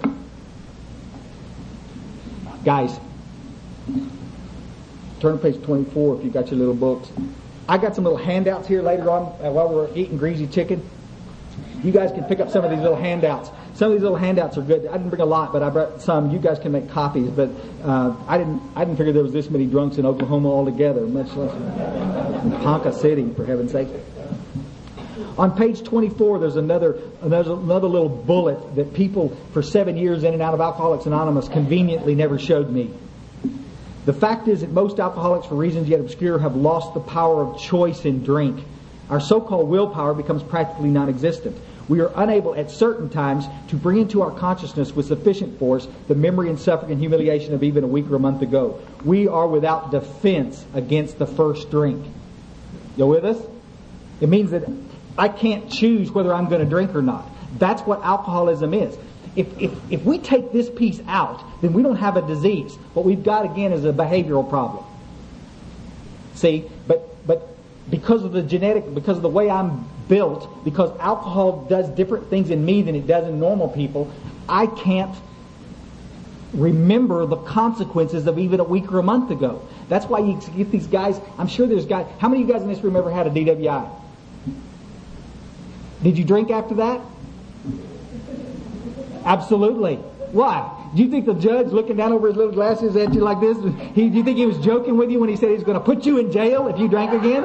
Guys, turn to page twenty-four if you got your little books. I got some little handouts here later on uh, while we're eating greasy chicken. You guys can pick up some of these little handouts. Some of these little handouts are good. I didn't bring a lot, but I brought some. You guys can make copies, but uh, I didn't. I didn't figure there was this many drunks in Oklahoma altogether, much less in Ponca City, for heaven's sake. On page twenty-four, there's another, another another little bullet that people for seven years in and out of Alcoholics Anonymous conveniently never showed me. The fact is that most alcoholics, for reasons yet obscure, have lost the power of choice in drink. Our so-called willpower becomes practically non-existent. We are unable at certain times to bring into our consciousness with sufficient force the memory and suffering and humiliation of even a week or a month ago. We are without defense against the first drink. You with us? It means that I can't choose whether I'm going to drink or not. That's what alcoholism is. If, if, if we take this piece out, then we don't have a disease. What we've got, again, is a behavioral problem. See, but, but because of the genetic, because of the way I'm built, because alcohol does different things in me than it does in normal people, I can't remember the consequences of even a week or a month ago. That's why you get these guys. I'm sure there's guys. How many of you guys in this room ever had a D W I? Did you drink after that? Absolutely. Why? Do you think the judge looking down over his little glasses at you like this, he, do you think he was joking with you when he said he's going to put you in jail if you drank again?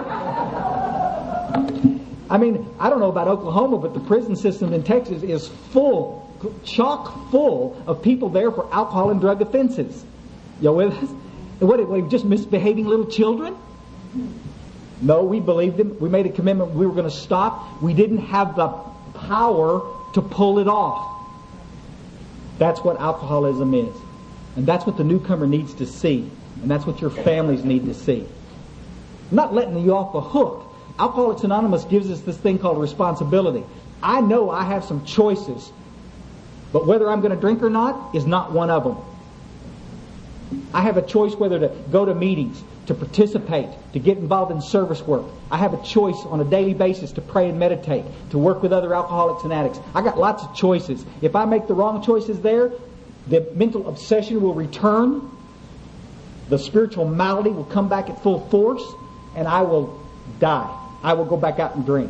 I mean, I don't know about Oklahoma, but the prison system in Texas is full, chock full of people there for alcohol and drug offenses. You with us? What, what, just misbehaving little children? No, we believed him. We made a commitment we were going to stop. We didn't have the power to pull it off. That's what alcoholism is. And that's what the newcomer needs to see. And that's what your families need to see. I'm not letting you off the hook. Alcoholics Anonymous gives us this thing called responsibility. I know I have some choices, but whether I'm going to drink or not is not one of them. I have a choice whether to go to meetings, to participate, to get involved in service work. I have a choice on a daily basis to pray and meditate, to work with other alcoholics and addicts. I got lots of choices. If I make the wrong choices there, the mental obsession will return, the spiritual malady will come back at full force, and I will die. I will go back out and drink.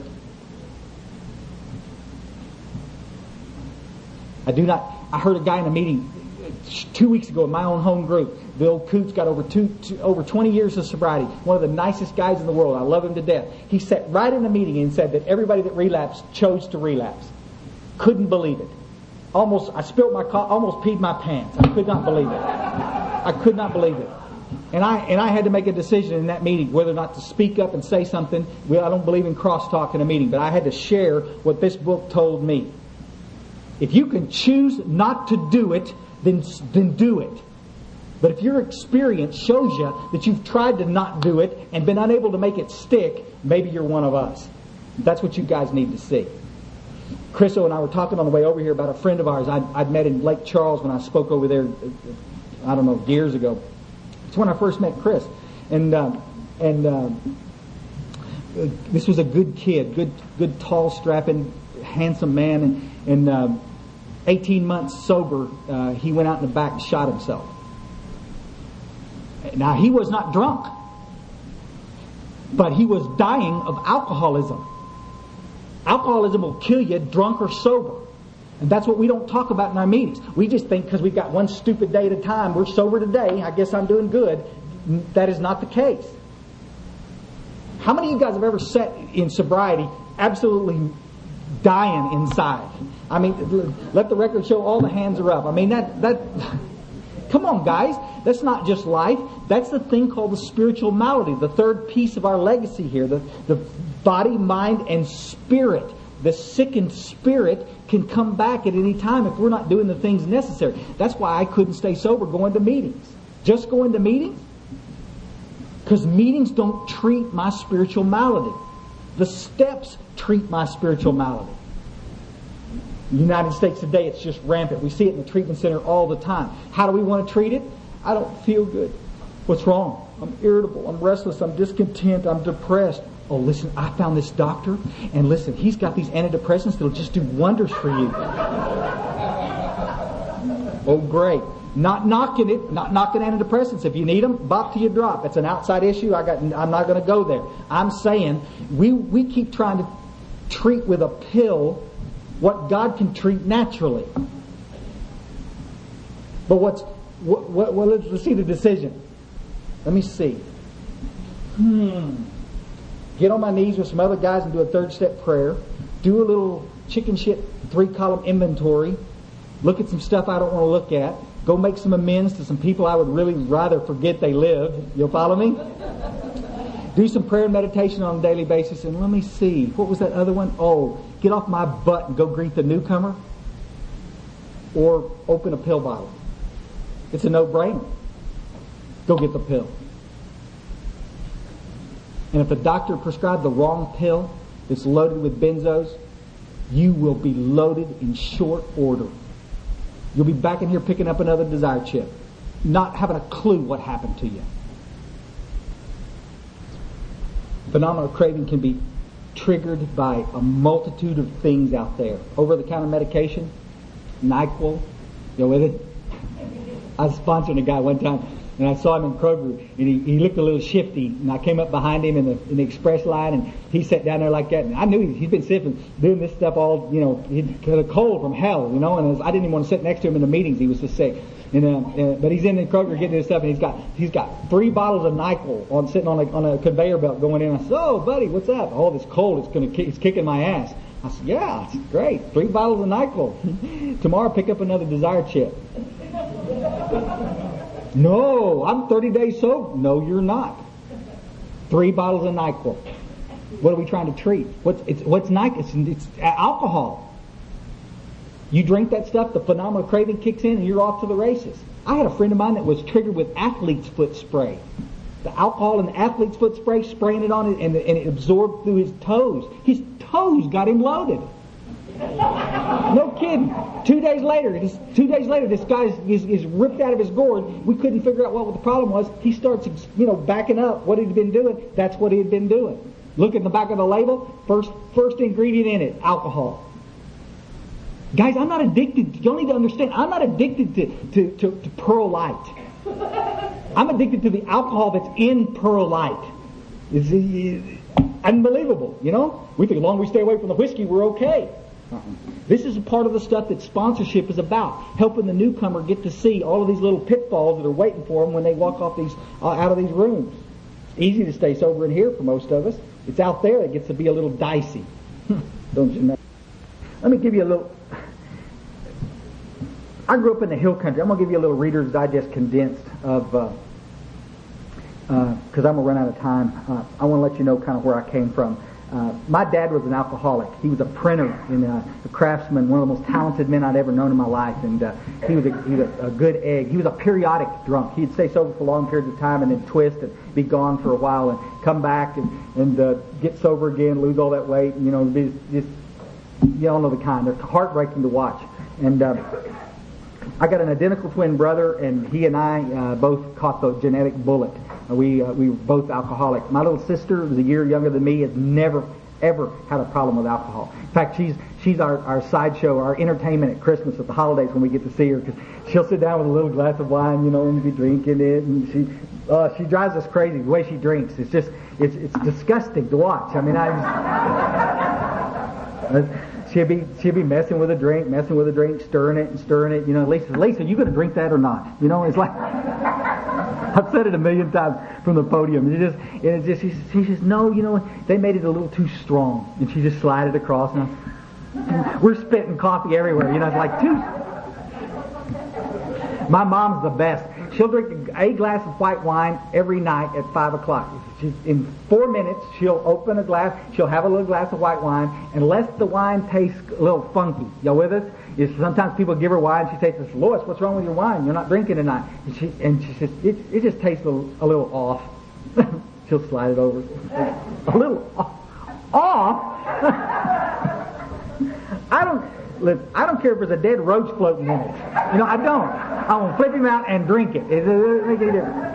I do not. I heard a guy in a meeting two weeks ago in my own home group. Bill Coots got over two, two, over twenty years of sobriety. One of the nicest guys in the world. I love him to death. He sat right in the meeting and said that everybody that relapsed chose to relapse. Couldn't believe it. Almost, I spilled my co- almost peed my pants. I could not believe it. I could not believe it. And I and I had to make a decision in that meeting whether or not to speak up and say something. Well, I don't believe in crosstalk in a meeting, but I had to share what this book told me. If you can choose not to do it, then then do it. But if your experience shows you that you've tried to not do it and been unable to make it stick, maybe you're one of us. That's what you guys need to see. Chriso and I were talking on the way over here about a friend of ours I'd, I'd met in Lake Charles when I spoke over there, I don't know, years ago. It's when I first met Chris. And um, and um, this was a good kid, good, good tall, strapping, handsome man. And, and um, eighteen months sober, uh, he went out in the back and shot himself. Now, he was not drunk, but he was dying of alcoholism. Alcoholism will kill you, drunk or sober. And that's what we don't talk about in our meetings. We just think because we've got one stupid day at a time, we're sober today, I guess I'm doing good. That is not the case. How many of you guys have ever sat in sobriety absolutely dying inside? I mean, let the record show all the hands are up. I mean, that, that, come on guys, that's not just life. That's the thing called the spiritual malady, the third piece of our legacy here, the, the body, mind, and spirit. The sickened spirit can come back at any time if we're not doing the things necessary. That's why I couldn't stay sober going to meetings. Just going to meetings? Because meetings don't treat my spiritual malady. The steps treat my spiritual malady. In the United States today, it's just rampant. We see it in the treatment center all the time. How do we want to treat it? I don't feel good. What's wrong? I'm irritable. I'm restless. I'm discontent. I'm depressed. Oh, listen, I found this doctor, and listen, he's got these antidepressants that'll just do wonders for you. Oh, great. Not knocking it, not knocking antidepressants. If you need them, bop till you drop. It's an outside issue. I got, I'm not going to go there. I'm saying we, we keep trying to treat with a pill what God can treat naturally. But what's, what, what, well, let's, let's see the decision. Let me see. Hmm. Get on my knees with some other guys and do a third step prayer. Do a little chicken shit three column inventory. Look at some stuff I don't want to look at. Go make some amends to some people I would really rather forget they lived. You'll follow me? Do some prayer and meditation on a daily basis. And let me see. What was that other one? Oh, get off my butt and go greet the newcomer. Or open a pill bottle. It's a no-brainer. Go get the pill. And if the doctor prescribed the wrong pill, that's loaded with benzos, you will be loaded in short order. You'll be back in here picking up another Desire chip, not having a clue what happened to you. Phenomenal craving can be triggered by a multitude of things out there. Over-the-counter medication, NyQuil, you know with it? I was sponsoring a guy one time, and I saw him in Kroger, and he, he looked a little shifty, and I came up behind him in the, in the express line, and he sat down there like that, and I knew he, he'd been sipping, doing this stuff all, you know, he'd got a cold from hell, you know, and I, was, I didn't even want to sit next to him in the meetings, he was so sick. And, uh, uh, but he's in the Kroger getting his stuff, and he's got he's got three bottles of NyQuil on sitting on a, on a conveyor belt going in. I said, "Oh, buddy, what's up? Oh, this cold, it's gonna it's kicking my ass." I said, "Yeah, it's great. Three bottles of NyQuil. Tomorrow, pick up another Desire chip." No, I'm thirty days sober. No, you're not. Three bottles of NyQuil. What are we trying to treat? What's it's what's NyQuil? It's, it's alcohol. You drink that stuff, the phenomenal craving kicks in, and you're off to the races. I had a friend of mine that was triggered with athlete's foot spray. The alcohol in the athlete's foot spray, spraying it on it, and, and it absorbed through his toes. His toes got him loaded. No kidding. Two days later, just two days later, this guy is, is, is ripped out of his gourd. We couldn't figure out what the problem was. He starts, you know, backing up what he'd been doing. That's what he had been doing. Look at the back of the label. First, first ingredient in it, alcohol. Guys, I'm not addicted. You need to understand, I'm not addicted to, to, to, to Pearl Light. I'm addicted to the alcohol that's in Pearl Light. It's, it's unbelievable, you know? We think as long as we stay away from the whiskey, we're okay. Uh-uh. This is a part of the stuff that sponsorship is about. Helping the newcomer get to see all of these little pitfalls that are waiting for them when they walk off these uh, out of these rooms. It's easy to stay sober in here for most of us. It's out there that gets to be a little dicey. Don't you know? Let me give you a little... I grew up in the hill country. I'm going to give you a little Reader's Digest condensed of, because uh, uh, I'm going to run out of time. Uh, I want to let you know kind of where I came from. Uh, my dad was an alcoholic. He was a printer and uh, a craftsman, one of the most talented men I'd ever known in my life. And uh, he was, a, he was a, a good egg. He was a periodic drunk. He'd stay sober for long periods of time and then twist and be gone for a while and come back and, and uh, get sober again, lose all that weight. And, you know, be just, you all know the kind. They're heartbreaking to watch. And uh, I got an identical twin brother, and he and I uh, both caught the genetic bullet. Uh, we uh, we were both alcoholics. My little sister, who was a year younger than me, has never ever had a problem with alcohol. In fact, she's she's our, our sideshow, our entertainment at Christmas, at the holidays when we get to see her, because she'll sit down with a little glass of wine, you know, and be drinking it, and she uh, she drives us crazy the way she drinks. It's just it's it's disgusting to watch. I mean, I. uh, She'll be she'll be messing with a drink, messing with a drink, stirring it and stirring it. You know, Lisa, Lisa, you going to drink that or not? You know, it's like I've said it a million times from the podium. It just and it just she, she says, no, you know, they made it a little too strong, and she just slid it across. And I, we're spitting coffee everywhere. You know, it's like too. My mom's the best. She'll drink a glass of white wine every night at five o'clock. She's, in four minutes, she'll open a glass, she'll have a little glass of white wine, unless the wine tastes a little funky. Y'all with us? Is sometimes people give her wine, she tastes this, Lois, what's wrong with your wine? You're not drinking tonight. And she, and she says, it, it just tastes a, a little off. She'll slide it over. A little off? Off? I don't... Listen, I don't care if there's a dead roach floating in it. You know, I don't. I want to flip him out and drink it. It doesn't make any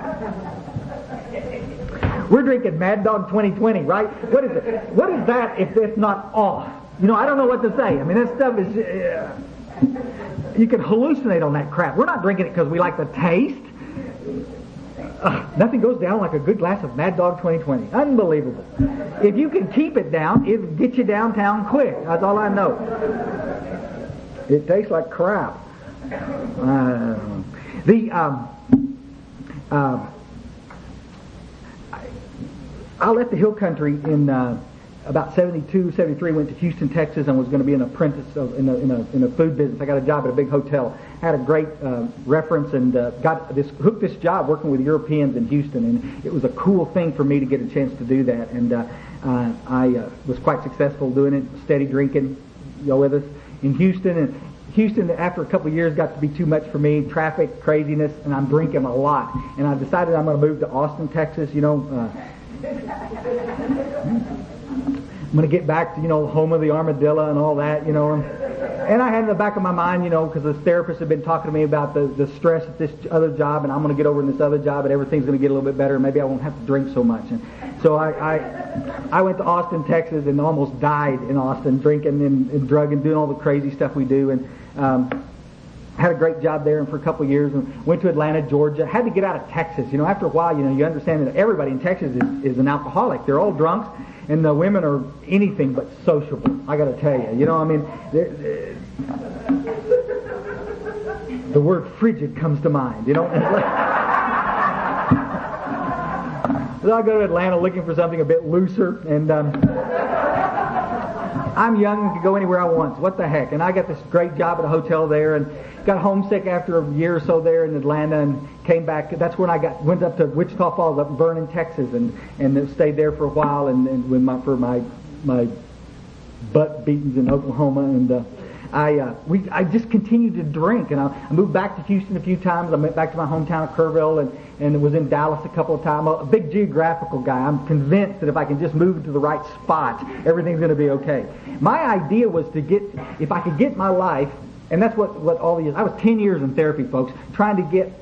difference. We're drinking Mad Dog twenty twenty, right? What is it? What is that if it's not off? You know, I don't know what to say. I mean, that stuff is... Uh, you can hallucinate on that crap. We're not drinking it because we like the taste. Uh, nothing goes down like a good glass of Mad Dog twenty twenty. Unbelievable. If you can keep it down, it'll get you downtown quick. That's all I know. It tastes like crap. Uh, the um, uh, I, I left the hill country in uh, about seventy-two, seventy-three. Went to Houston, Texas, and was going to be an apprentice of, in, a, in, a, in a food business. I got a job at a big hotel. Had a great uh, reference and uh, got this hooked this job working with Europeans in Houston, and it was a cool thing for me to get a chance to do that. And uh, uh, I uh, was quite successful doing it. Steady drinking, you know, with us in Houston. And Houston, after a couple of years, got to be too much for me. Traffic, craziness, and I'm drinking a lot. And I decided I'm going to move to Austin, Texas. You know. Uh, I'm going to get back to, you know, home of the armadillo and all that, you know. And, and I had in the back of my mind, you know, because the therapist had been talking to me about the, the stress at this other job, and I'm going to get over in this other job, and everything's going to get a little bit better, and maybe I won't have to drink so much. And so I, I, I went to Austin, Texas, and almost died in Austin, drinking and, and drugging, doing all the crazy stuff we do. And um, had a great job there, and for a couple of years, and went to Atlanta, Georgia. Had to get out of Texas. You know, after a while, you know, you understand that everybody in Texas is, is an alcoholic. They're all drunks, and the women are anything but sociable. I got to tell you, you know, I mean, they're, they're, the word frigid comes to mind. You know. So I go to Atlanta looking for something a bit looser, and um, I'm young and can go anywhere I want. So what the heck? And I got this great job at a hotel there, and got homesick after a year or so there in Atlanta, and came back. That's when I got went up to Wichita Falls, up in Vernon, Texas, and and stayed there for a while, and, and when my for my my butt beatings in Oklahoma, and uh, I uh, we I just continued to drink, and I, I moved back to Houston a few times. I went back to my hometown of Kerrville, and and was in Dallas a couple of times. I'm a big geographical guy. I'm convinced that if I can just move to the right spot, everything's going to be okay. My idea was to get, if I could get my life, and that's what what all these. I was ten years in therapy, folks, trying to get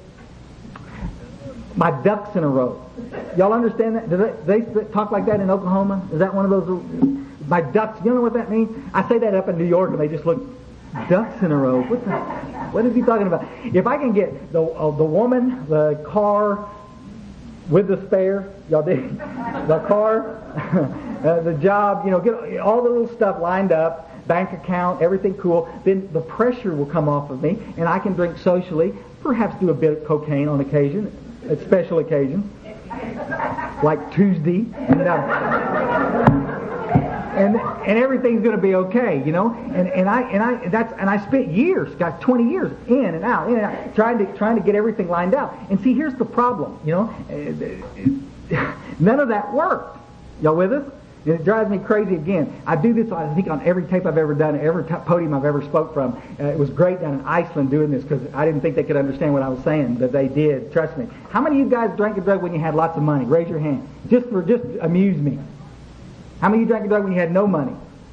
my ducks in a row. Y'all understand that? Do they, they talk like that in Oklahoma? Is that one of those? My ducks. You know what that means? I say that up in New York, and they just look. Ducks in a row. What the, what is he talking about? If I can get the uh, the woman, the car with the spare, y'all dig? The car, uh, the job, you know, get all the little stuff lined up, bank account, everything cool. Then the pressure will come off of me, and I can drink socially. Perhaps do a bit of cocaine on occasion, at special occasions, like Tuesday, and. Uh, And and everything's going to be okay, you know. And and I and I that's and I spent years, got twenty years in and out, in and out, trying to trying to get everything lined out. And see, here's the problem, you know. None of that worked. Y'all with us? And it drives me crazy again. I do this, I think, on every tape I've ever done, every t- podium I've ever spoke from. Uh, it was great down in Iceland doing this because I didn't think they could understand what I was saying, but they did. Trust me. How many of you guys drank a drug when you had lots of money? Raise your hand. Just for just amuse me. How many of you drank a drug when you had no money?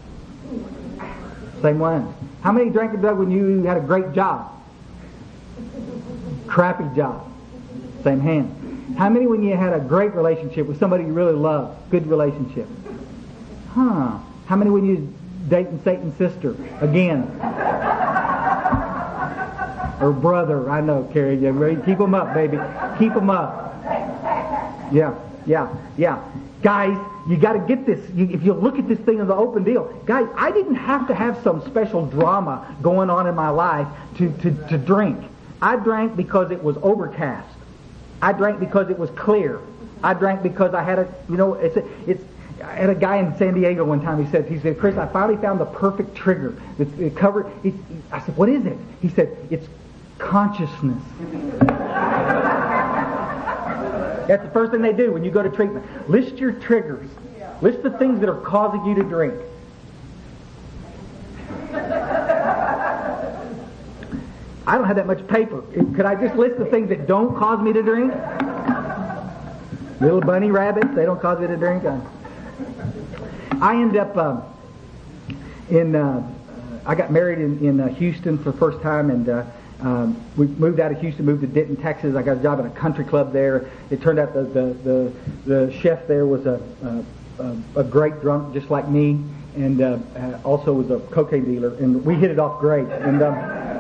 Same one. How many drank a drug when you had a great job? Crappy job. Same hand. How many when you had a great relationship with somebody you really loved? Good relationship. Huh. How many when you was dating Satan's sister? Again. Or brother. I know, Carrie. Keep them up, baby. Keep them up. Yeah, yeah, yeah. Guys, you got to get this. You, if you look at this thing as an open deal, guys, I didn't have to have some special drama going on in my life to, to, to drink. I drank because it was overcast. I drank because it was clear. I drank because I had a, you know, it's a, it's. I had a guy in San Diego one time. He said, he said, Chris, I finally found the perfect trigger. It, it covered. It, I said, what is it? He said, it's consciousness. That's the first thing they do when you go to treatment. List your triggers. List the things that are causing you to drink. I don't have that much paper. Could I just list the things that don't cause me to drink? Little bunny rabbits, they don't cause me to drink. I end up uh, in, uh, I got married in, in uh, Houston for the first time, and uh, Um, we moved out of Houston, moved to Denton, Texas. I got a job at a country club there. It turned out the the, the, the chef there was a, a a great drunk, just like me, and uh, also was a cocaine dealer. And we hit it off great. And um,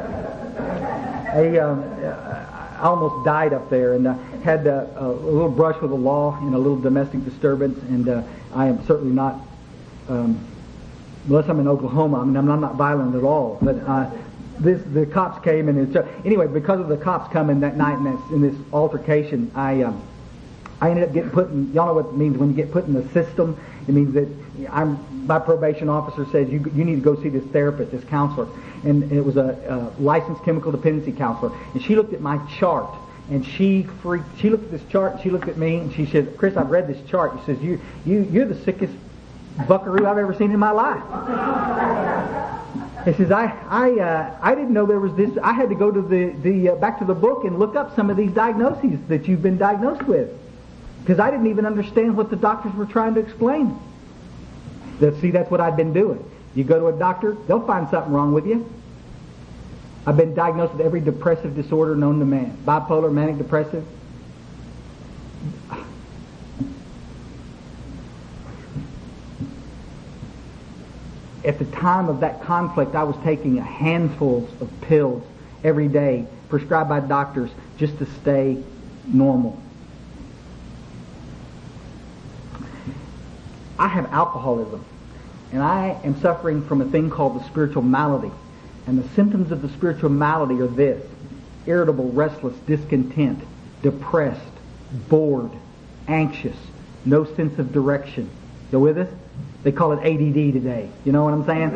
I, um, I almost died up there, and uh, had uh, a little brush with the law and a little domestic disturbance. And uh, I am certainly not, um, unless I'm in Oklahoma. I mean, I'm, I'm not violent at all, but. Uh, This the cops came and it's, uh, anyway because of the cops coming that night and in this altercation, I um, I ended up getting put in. Y'all know what it means when you get put in the system. It means that I'm my probation officer says you you need to go see this therapist, this counselor, and it was a, a licensed chemical dependency counselor, and she looked at my chart and she freaked. She looked at this chart and she looked at me and she said, "Chris, I've read this chart." She says, "You you you're the sickest buckaroo I've ever seen in my life." He says, I I uh, I didn't know there was this. I had to go to the the uh, back to the book and look up some of these diagnoses that you've been diagnosed with, because I didn't even understand what the doctors were trying to explain. That, see, that's what I've been doing. You go to a doctor, they'll find something wrong with you. I've been diagnosed with every depressive disorder known to man. Bipolar, manic depressive. At the time of that conflict, I was taking a handful of pills every day, prescribed by doctors, just to stay normal. I have alcoholism, and I am suffering from a thing called the spiritual malady. And the symptoms of the spiritual malady are this: irritable, restless, discontent, depressed, bored, anxious, no sense of direction. You with us? They call it A D D today. You know what I'm saying?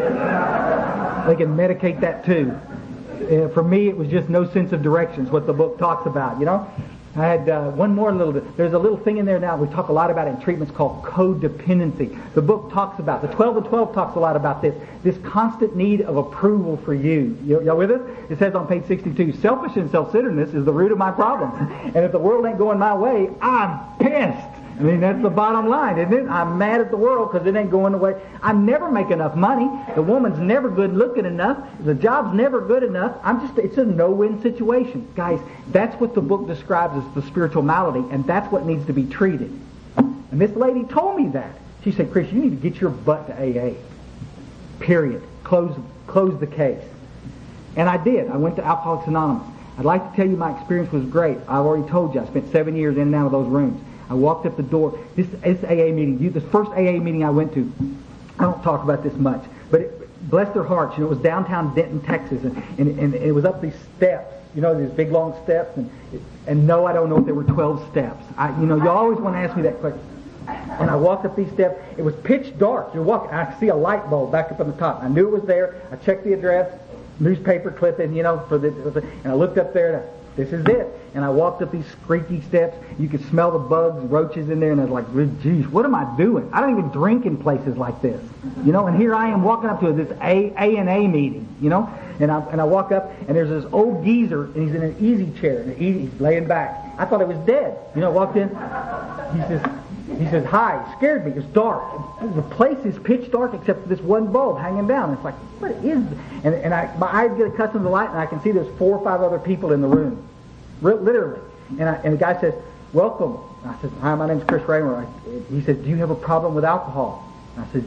They can medicate that too. Uh, for me, it was just no sense of direction. Is what the book talks about, you know? I had uh, one more little bit. There's a little thing in there now we talk a lot about in treatments called codependency. The book talks about, the twelve and twelve talks a lot about this, this constant need of approval for you. You y'all with us? It says on page sixty-two, selfish and self-centeredness is the root of my problems. And if the world ain't going my way, I'm pissed. I mean, that's the bottom line, isn't it? I'm mad at the world because it ain't going the way. I never make enough money. The woman's never good looking enough. The job's never good enough. I'm just, it's a no-win situation. Guys, that's what the book describes as the spiritual malady, and that's what needs to be treated. And this lady told me that. She said, Chris, you need to get your butt to A A. Period. Close, close the case. And I did. I went to Alcoholics Anonymous. I'd like to tell you my experience was great. I've already told you. I spent seven years in and out of those rooms. I walked up the door. This, this A A meeting, you, the first A A meeting I went to, I don't talk about this much, but it, bless their hearts, you know, it was downtown Denton, Texas, and, and, and it was up these steps, you know, these big long steps, and and no, I don't know if there were twelve steps. I, you know, you always want to ask me that question. And I walked up these steps. It was pitch dark. You're walking. I see a light bulb back up on the top. I knew it was there. I checked the address, newspaper clipping, you know, for the, and I looked up there and I, this is it. And I walked up these creaky steps. You could smell the bugs, roaches in there, and I was like, geez, what am I doing? I don't even drink in places like this. You know, and here I am walking up to this A, A and A meeting, you know, and I, and I walk up, and there's this old geezer, and he's in an easy chair, and he's laying back. I thought he was dead. You know, I walked in, he says, he says, hi. It scared me. It was dark. The place is pitch dark except for this one bulb hanging down. It's like, what is this? And, and I, my eyes get accustomed to the light, and I can see there's four or five other people in the room. Literally. And, I, and the guy says, welcome. I said, hi, my name's Chris Raymer. I, he said, do you have a problem with alcohol? I said,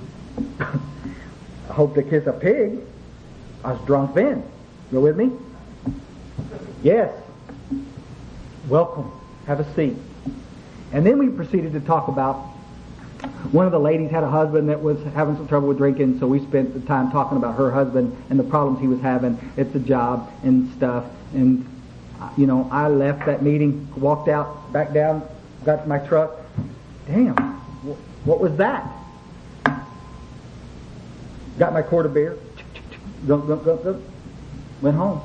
I hope to kiss a pig. I was drunk then. You with me? Yes. Welcome. Have a seat. And then we proceeded to talk about, one of the ladies had a husband that was having some trouble with drinking, so we spent the time talking about her husband and the problems he was having at the job and stuff. And you know, I left that meeting, walked out, back down, got to my truck. Damn, what was that? Got my quart of beer, gunk, gunk, gunk, gunk, went home.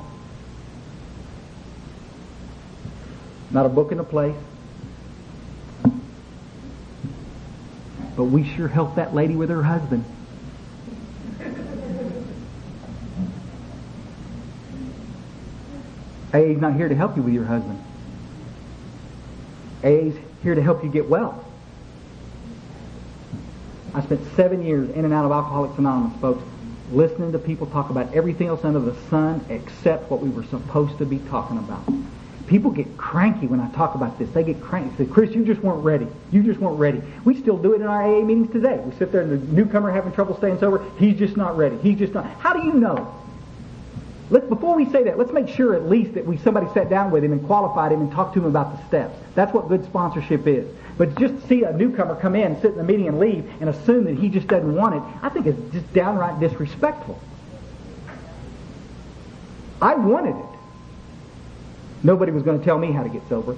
Not a book in the place. But we sure helped that lady with her husband. A A's not here to help you with your husband. A A's here to help you get well. I spent seven years in and out of Alcoholics Anonymous, folks, listening to people talk about everything else under the sun except what we were supposed to be talking about. People get cranky when I talk about this. They get cranky. They say, Chris, you just weren't ready. You just weren't ready. We still do it in our A A meetings today. We sit there and the newcomer having trouble staying sober. He's just not ready. He's just not. How do you know? Let's, before we say that, let's make sure at least that we somebody sat down with him and qualified him and talked to him about the steps. That's what good sponsorship is. But just to see a newcomer come in, sit in the meeting and leave and assume that he just doesn't want it, I think it's just downright disrespectful. I wanted it. Nobody was going to tell me how to get sober.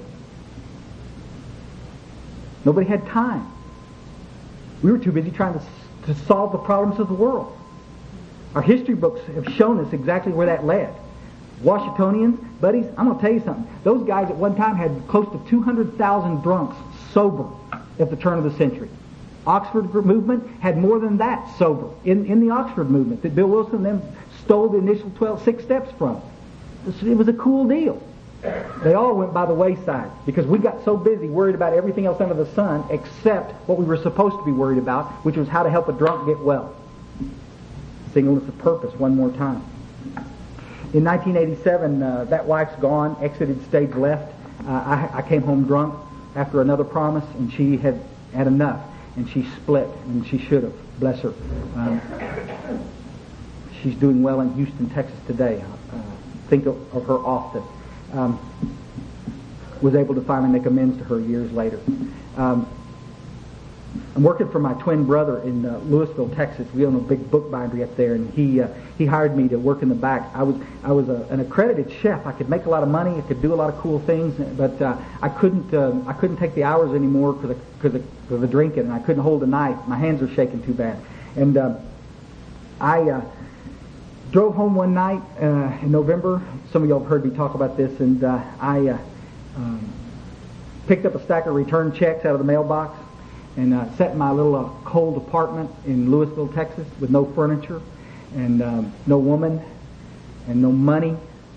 Nobody had time. We were too busy trying to, to solve the problems of the world. Our history books have shown us exactly where that led. Washingtonians, buddies, I'm going to tell you something. Those guys at one time had close to two hundred thousand drunks sober at the turn of the century. Oxford movement had more than that sober in, in the Oxford movement that Bill Wilson then stole the initial twelve, six steps from. It was a cool deal. They all went by the wayside because we got so busy worried about everything else under the sun except what we were supposed to be worried about, which was how to help a drunk get well. Singleness of purpose one more time. In nineteen eighty-seven, uh, that wife's gone, exited stage left. Uh, I, I came home drunk after another promise, and she had had enough, and she split, and she should have. Bless her. Um, she's doing well in Houston, Texas today. I uh, think of, of her often. Um, was able to finally make amends to her years later. Um, I'm working for my twin brother in uh, Louisville, Texas. We own a big book bindery up there, and he uh, he hired me to work in the back. I was I was a, an accredited chef. I could make a lot of money. I could do a lot of cool things, but uh, I couldn't uh, I couldn't take the hours anymore because of, because of, because of the drinking, and I couldn't hold a knife. My hands were shaking too bad, and uh, I. Uh, Drove home one night uh, in November. Some of y'all have heard me talk about this, and uh, I uh, um, picked up a stack of return checks out of the mailbox and uh, sat in my little uh, cold apartment in Louisville, Texas, with no furniture and um, no woman and no money,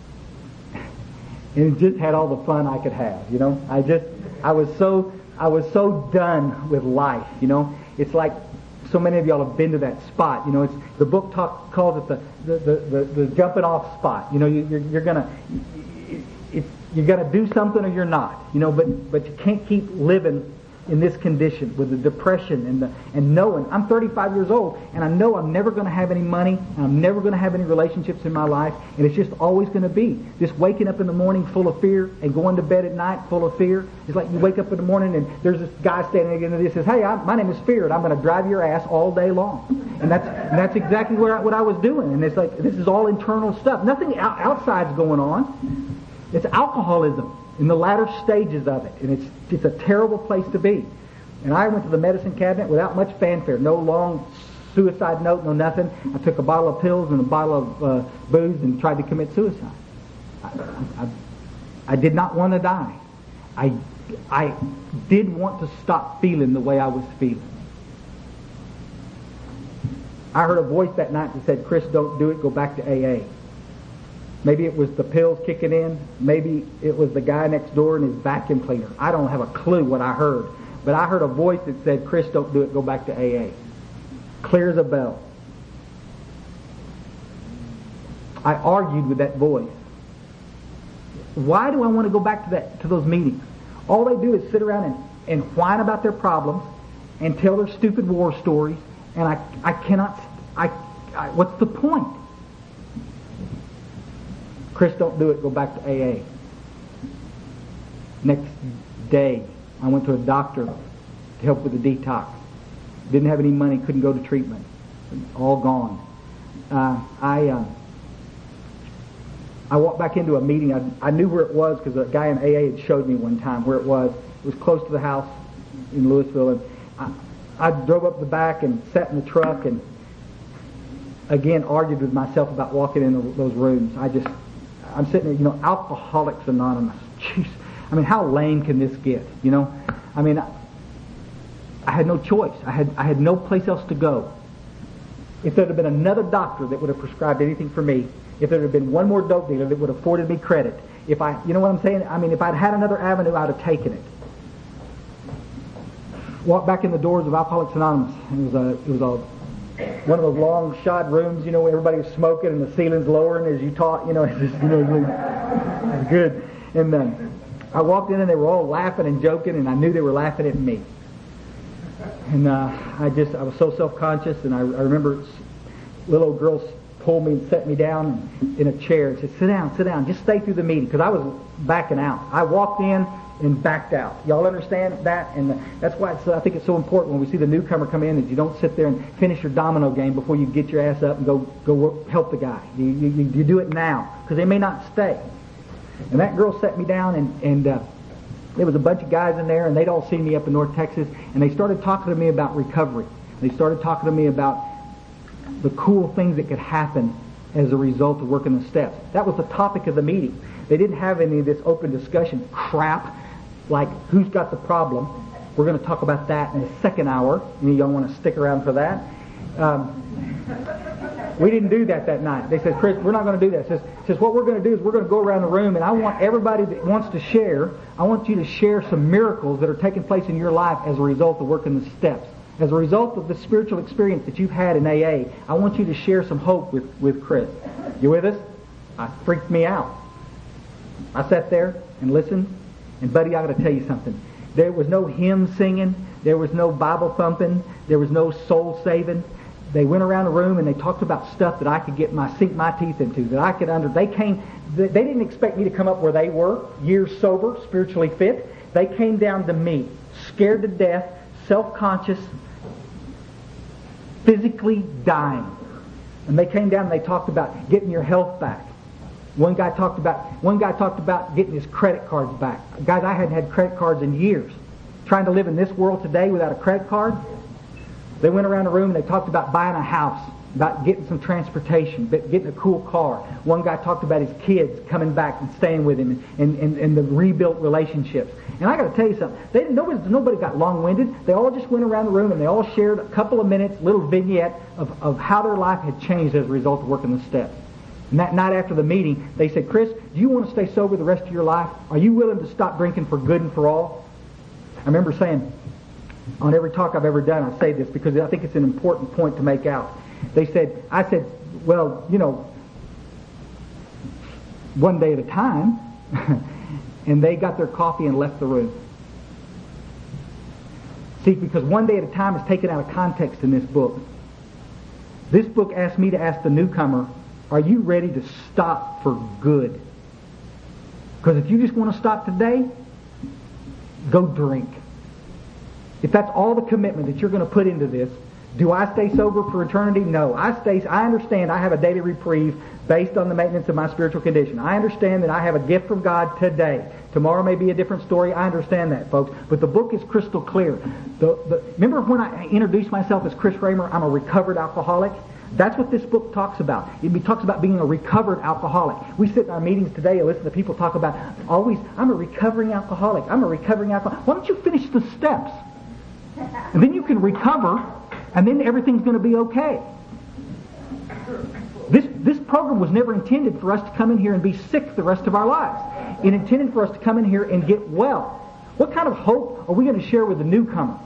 and just had all the fun I could have. You know, I just I was so I was so done with life. You know, it's like. So many of y'all have been to that spot. You know, it's the book talk, calls it the the, the, the, the jumping off spot. You know, you, you're, you're gonna it's, you're gonna do something or you're not. You know, but but you can't keep living in this condition with the depression and the and knowing I'm thirty-five years old and I know I'm never going to have any money and I'm never going to have any relationships in my life, and it's just always going to be this waking up in the morning full of fear and going to bed at night full of fear. It's like you wake up in the morning and there's this guy standing against you and says, "Hey, I'm, my name is Fear and I'm going to drive your ass all day long," and that's and that's exactly what I, what I was doing. And it's like this is all internal stuff. Nothing out, outside's going on. It's alcoholism in the latter stages of it, and it's it's a terrible place to be. And I went to the medicine cabinet without much fanfare, no long suicide note, no nothing. I took a bottle of pills and a bottle of uh, booze and tried to commit suicide. I, I, I did not want to die. I I did want to stop feeling the way I was feeling. I heard a voice that night that said, "Chris, don't do it. Go back to A A." Maybe it was the pills kicking in. Maybe it was the guy next door and his vacuum cleaner. I don't have a clue what I heard. But I heard a voice that said, "Chris, don't do it. Go back to A A." Clear as a bell. I argued with that voice. Why do I want to go back to that to those meetings? All they do is sit around and, and whine about their problems and tell their stupid war stories. And I, I cannot... I, I, what's the point? Chris, don't do it. Go back to A A. Next day, I went to a doctor to help with the detox. Didn't have any money, couldn't go to treatment. All gone. Uh, I uh, I walked back into a meeting. I, I knew where it was because a guy in A A had showed me one time where it was. It was close to the house in Louisville. And I, I drove up the back and sat in the truck and again argued with myself about walking into those rooms. I just... I'm sitting there, you know, Alcoholics Anonymous. Jeez. I mean, how lame can this get, you know? I mean, I, I had no choice. I had I had no place else to go. If there had been another doctor that would have prescribed anything for me, if there had been one more dope dealer that would have afforded me credit, if I, you know what I'm saying? I mean, if I'd had another avenue, I'd have taken it. Walked back in the doors of Alcoholics Anonymous. It was a, it was a, one of those long shod rooms, you know, where everybody was smoking and the ceiling's lowering as you taught, you know, it's just, you know, it was good. And then I walked in and they were all laughing and joking, and I knew they were laughing at me. And uh, I just, I was so self-conscious, and I, I remember little old girls pulled me and set me down in a chair and said, "Sit down, sit down, just stay through the meeting," because I was backing out. I walked in and backed out. Y'all understand that? And that's why it's, I think it's so important when we see the newcomer come in that you don't sit there and finish your domino game before you get your ass up and go go work, help the guy. You, you, you do it now, because they may not stay. And that girl set me down, and, and uh, there was a bunch of guys in there, and they'd all seen me up in North Texas, and they started talking to me about recovery. They started talking to me about the cool things that could happen as a result of working the steps. That was the topic of the meeting. They didn't have any of this open discussion crap like who's got the problem. We're going to talk about that in the second hour. You don't want to stick around for that. Um, We didn't do that that night. They said, Chris, we're not going to do that. Says, says what we're going to do is we're going to go around the room, and I want everybody that wants to share, I want you to share some miracles that are taking place in your life as a result of working the steps. As a result of the spiritual experience that you've had in A A, I want you to share some hope with, with Chris. You with us? I freaked me out. I sat there and listened, and buddy, I got to tell you something. There was no hymn singing. There was no Bible thumping. There was no soul saving. They went around the room and they talked about stuff that I could get my sink my teeth into, that I could under. They came. They didn't expect me to come up where they were, years sober, spiritually fit. They came down to me, scared to death, self-conscious, physically dying. And they came down and they talked about getting your health back. One guy talked about one guy talked about getting his credit cards back. Guys, I hadn't had credit cards in years. Trying to live in this world today without a credit card. They went around the room and they talked about buying a house, about getting some transportation, getting a cool car. One guy talked about his kids coming back and staying with him, and, and, and the rebuilt relationships. And I got to tell you something. They nobody nobody got long-winded. They all just went around the room and they all shared a couple of minutes, little vignette of, of how their life had changed as a result of working the steps. And that night after the meeting, they said, Chris, do you want to stay sober the rest of your life? Are you willing to stop drinking for good and for all? I remember saying, on every talk I've ever done, I say this because I think it's an important point to make out. They said, I said, well, you know, one day at a time. And they got their coffee and left the room. See, because one day at a time is taken out of context in this book. This book asked me to ask the newcomer, are you ready to stop for good? Because if you just want to stop today, go drink. If that's all the commitment that you're going to put into this, do I stay sober for eternity? No. I stay. I understand I have a daily reprieve based on the maintenance of my spiritual condition. I understand that I have a gift from God today. Tomorrow may be a different story. I understand that, folks. But the book is crystal clear. The, the, remember when I introduced myself as Chris Raymer, I'm a recovered alcoholic? That's what this book talks about. It talks about being a recovered alcoholic. We sit in our meetings today and listen to people talk about, always, I'm a recovering alcoholic. I'm a recovering alcoholic. Why don't you finish the steps? And then you can recover, and then everything's going to be okay. This this program was never intended for us to come in here and be sick the rest of our lives. It intended for us to come in here and get well. What kind of hope are we going to share with the newcomer?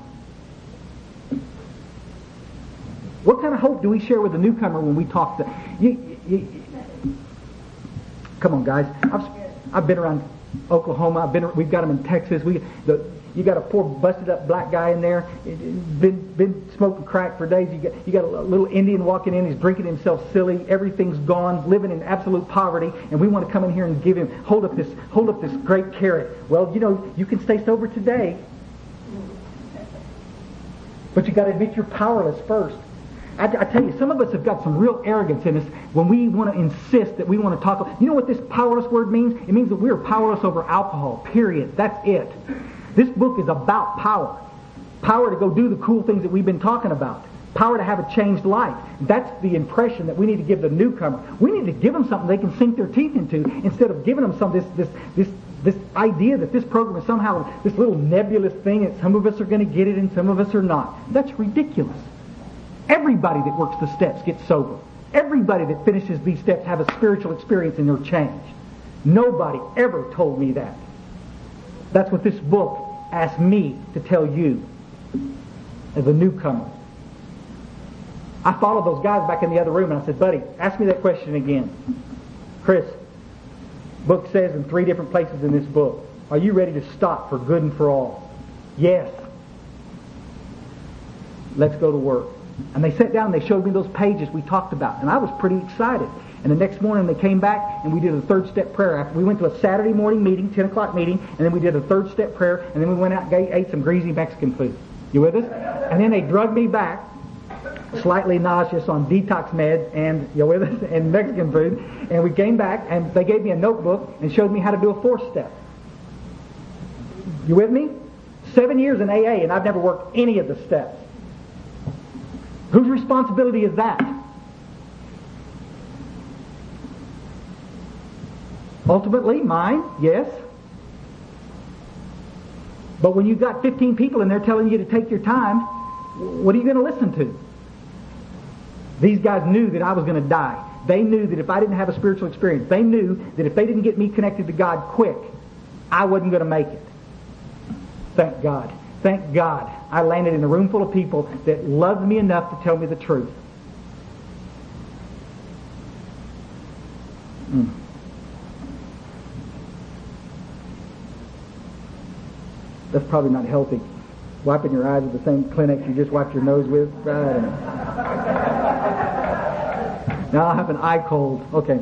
What kind of hope do we share with the newcomer when we talk to you? you, you come on, guys. I've I've been around Oklahoma. I've been. We've got them in Texas. We the. You got a poor busted up black guy in there, been been smoking crack for days. You got you got a little Indian walking in, he's drinking himself silly. Everything's gone, living in absolute poverty, and we want to come in here and give him hold up this hold up this great carrot. Well, you know, you can stay sober today, but you got to admit you're powerless first. I, I tell you, some of us have got some real arrogance in us when we want to insist that we want to talk. You know what this powerless word means? It means that we're powerless over alcohol. Period. That's it. This book is about power. Power to go do the cool things that we've been talking about. Power to have a changed life. That's the impression that we need to give the newcomer. We need to give them something they can sink their teeth into instead of giving them some this this this this idea that this program is somehow this little nebulous thing and some of us are going to get it and some of us are not. That's ridiculous. Everybody that works the steps gets sober. Everybody that finishes these steps have a spiritual experience and they're changed. Nobody ever told me that. That's what this book asked me to tell you as a newcomer. I followed those guys back in the other room and I said, buddy, ask me that question again. Chris, book says in three different places in this book, are you ready to stop for good and for all? Yes. Let's go to work. And they sat down and they showed me those pages we talked about. And I was pretty excited. And the next morning they came back and we did a third step prayer. After we went to a Saturday morning meeting, ten o'clock meeting, and then we did a third step prayer, and then we went out and ate some greasy Mexican food. You with us? And then they drugged me back, slightly nauseous on detox meds and, you with us, and Mexican food. And we came back and they gave me a notebook and showed me how to do a fourth step. You with me? Seven years in A A and I've never worked any of the steps. Whose responsibility is that? Ultimately, mine, yes. But when you've got fifteen people and they're telling you to take your time, what are you going to listen to? These guys knew that I was going to die. They knew that if I didn't have a spiritual experience, they knew that if they didn't get me connected to God quick, I wasn't going to make it. Thank God. Thank God I landed in a room full of people that loved me enough to tell me the truth. Mm. That's probably not healthy. Wiping your eyes with the same Kleenex you just wiped your nose with. Right. Now I have an eye cold. Okay.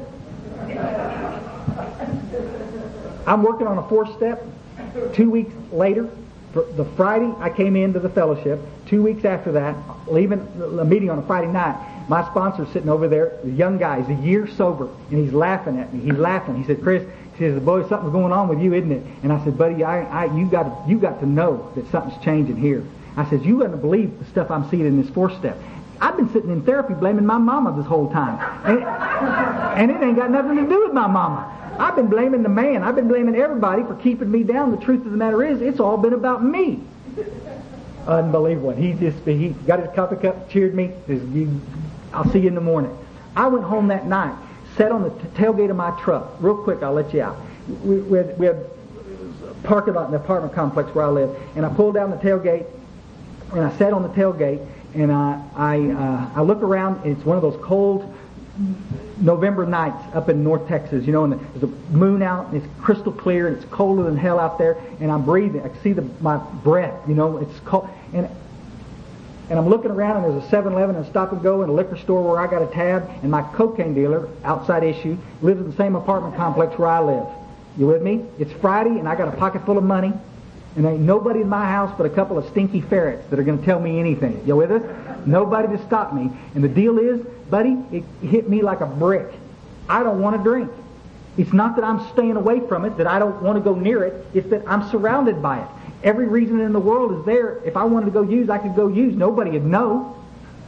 I'm working on a fourth step. Two weeks later, the Friday I came into the fellowship. Two weeks after that, leaving a meeting on a Friday night, my sponsor's sitting over there, the young guy, he's a year sober, and he's laughing at me. He's laughing. He said, Chris, he says, boy, something's going on with you, isn't it? And I said, buddy, I, I, you got to, you got to know that something's changing here. I said, you wouldn't believe the stuff I'm seeing in this fourth step. I've been sitting in therapy blaming my mama this whole time. And it, and it ain't got nothing to do with my mama. I've been blaming the man. I've been blaming everybody for keeping me down. The truth of the matter is, it's all been about me. Unbelievable. He just, he got his coffee cup, cheered me. Says, I'll see you in the morning. I went home that night, sat on the t- tailgate of my truck. Real quick, I'll let you out. We, we, had, we had a parking lot in the apartment complex where I live, and I pulled down the tailgate, and I sat on the tailgate, and I I, uh, I look around, and it's one of those cold November nights up in North Texas, you know, and there's a moon out, and it's crystal clear, and it's colder than hell out there, and I'm breathing. I can see the, my breath, you know, it's cold, and and I'm looking around, and there's a seven eleven and a Stop and Go and a liquor store where I got a tab, and my cocaine dealer, outside issue, lives in the same apartment complex where I live. You with me? It's Friday, and I got a pocket full of money, and there ain't nobody in my house but a couple of stinky ferrets that are going to tell me anything. You with us? Nobody to stop me. And the deal is, buddy, it hit me like a brick. I don't want to drink. It's not that I'm staying away from it, that I don't want to go near it. It's that I'm surrounded by it. Every reason in the world is there. If I wanted to go use, I could go use. Nobody would know.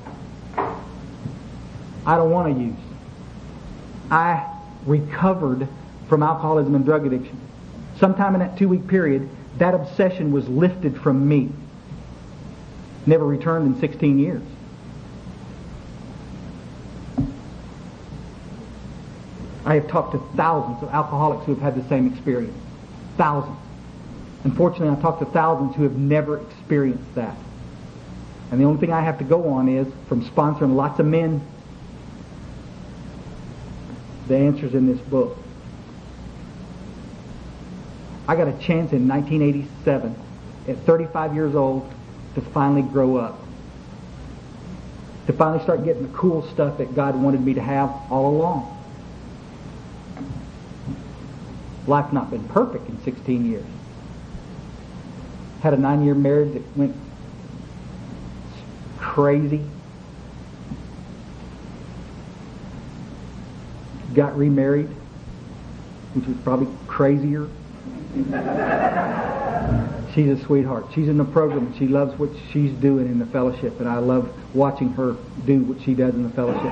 I don't want to use. I recovered from alcoholism and drug addiction. Sometime in that two-week period, that obsession was lifted from me. Never returned in sixteen years. I have talked to thousands of alcoholics who have had the same experience. Thousands. Unfortunately, I've talked to thousands who have never experienced that. And the only thing I have to go on is, from sponsoring lots of men, the answer's in this book. I got a chance in nineteen eighty-seven, at thirty-five years old, to finally grow up. To finally start getting the cool stuff that God wanted me to have all along. Life not been perfect in sixteen years. Had a nine-year marriage that went crazy. Got remarried, which was probably crazier. She's a sweetheart. She's in the program. She loves what she's doing in the fellowship, and I love watching her do what she does in the fellowship.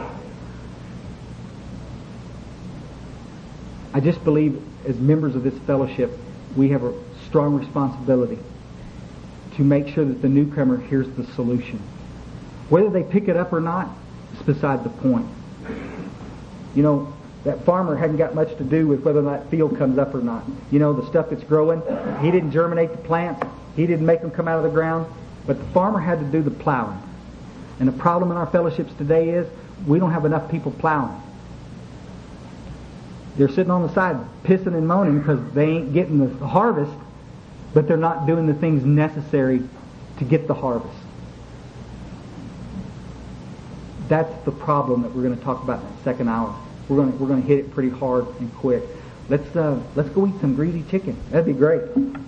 I just believe as members of this fellowship, we have a strong responsibility to make sure that the newcomer hears the solution. Whether they pick it up or not, is beside the point. You know, that farmer hadn't got much to do with whether that field comes up or not. You know, the stuff that's growing, he didn't germinate the plants, he didn't make them come out of the ground, but the farmer had to do the plowing. And the problem in our fellowships today is we don't have enough people plowing. They're sitting on the side pissing and moaning because they ain't getting the harvest, but they're not doing the things necessary to get the harvest. That's the problem that we're going to talk about in the second hour. We're going to, we're going to hit it pretty hard and quick. Let's uh, let's go eat some greasy chicken. That'd be great.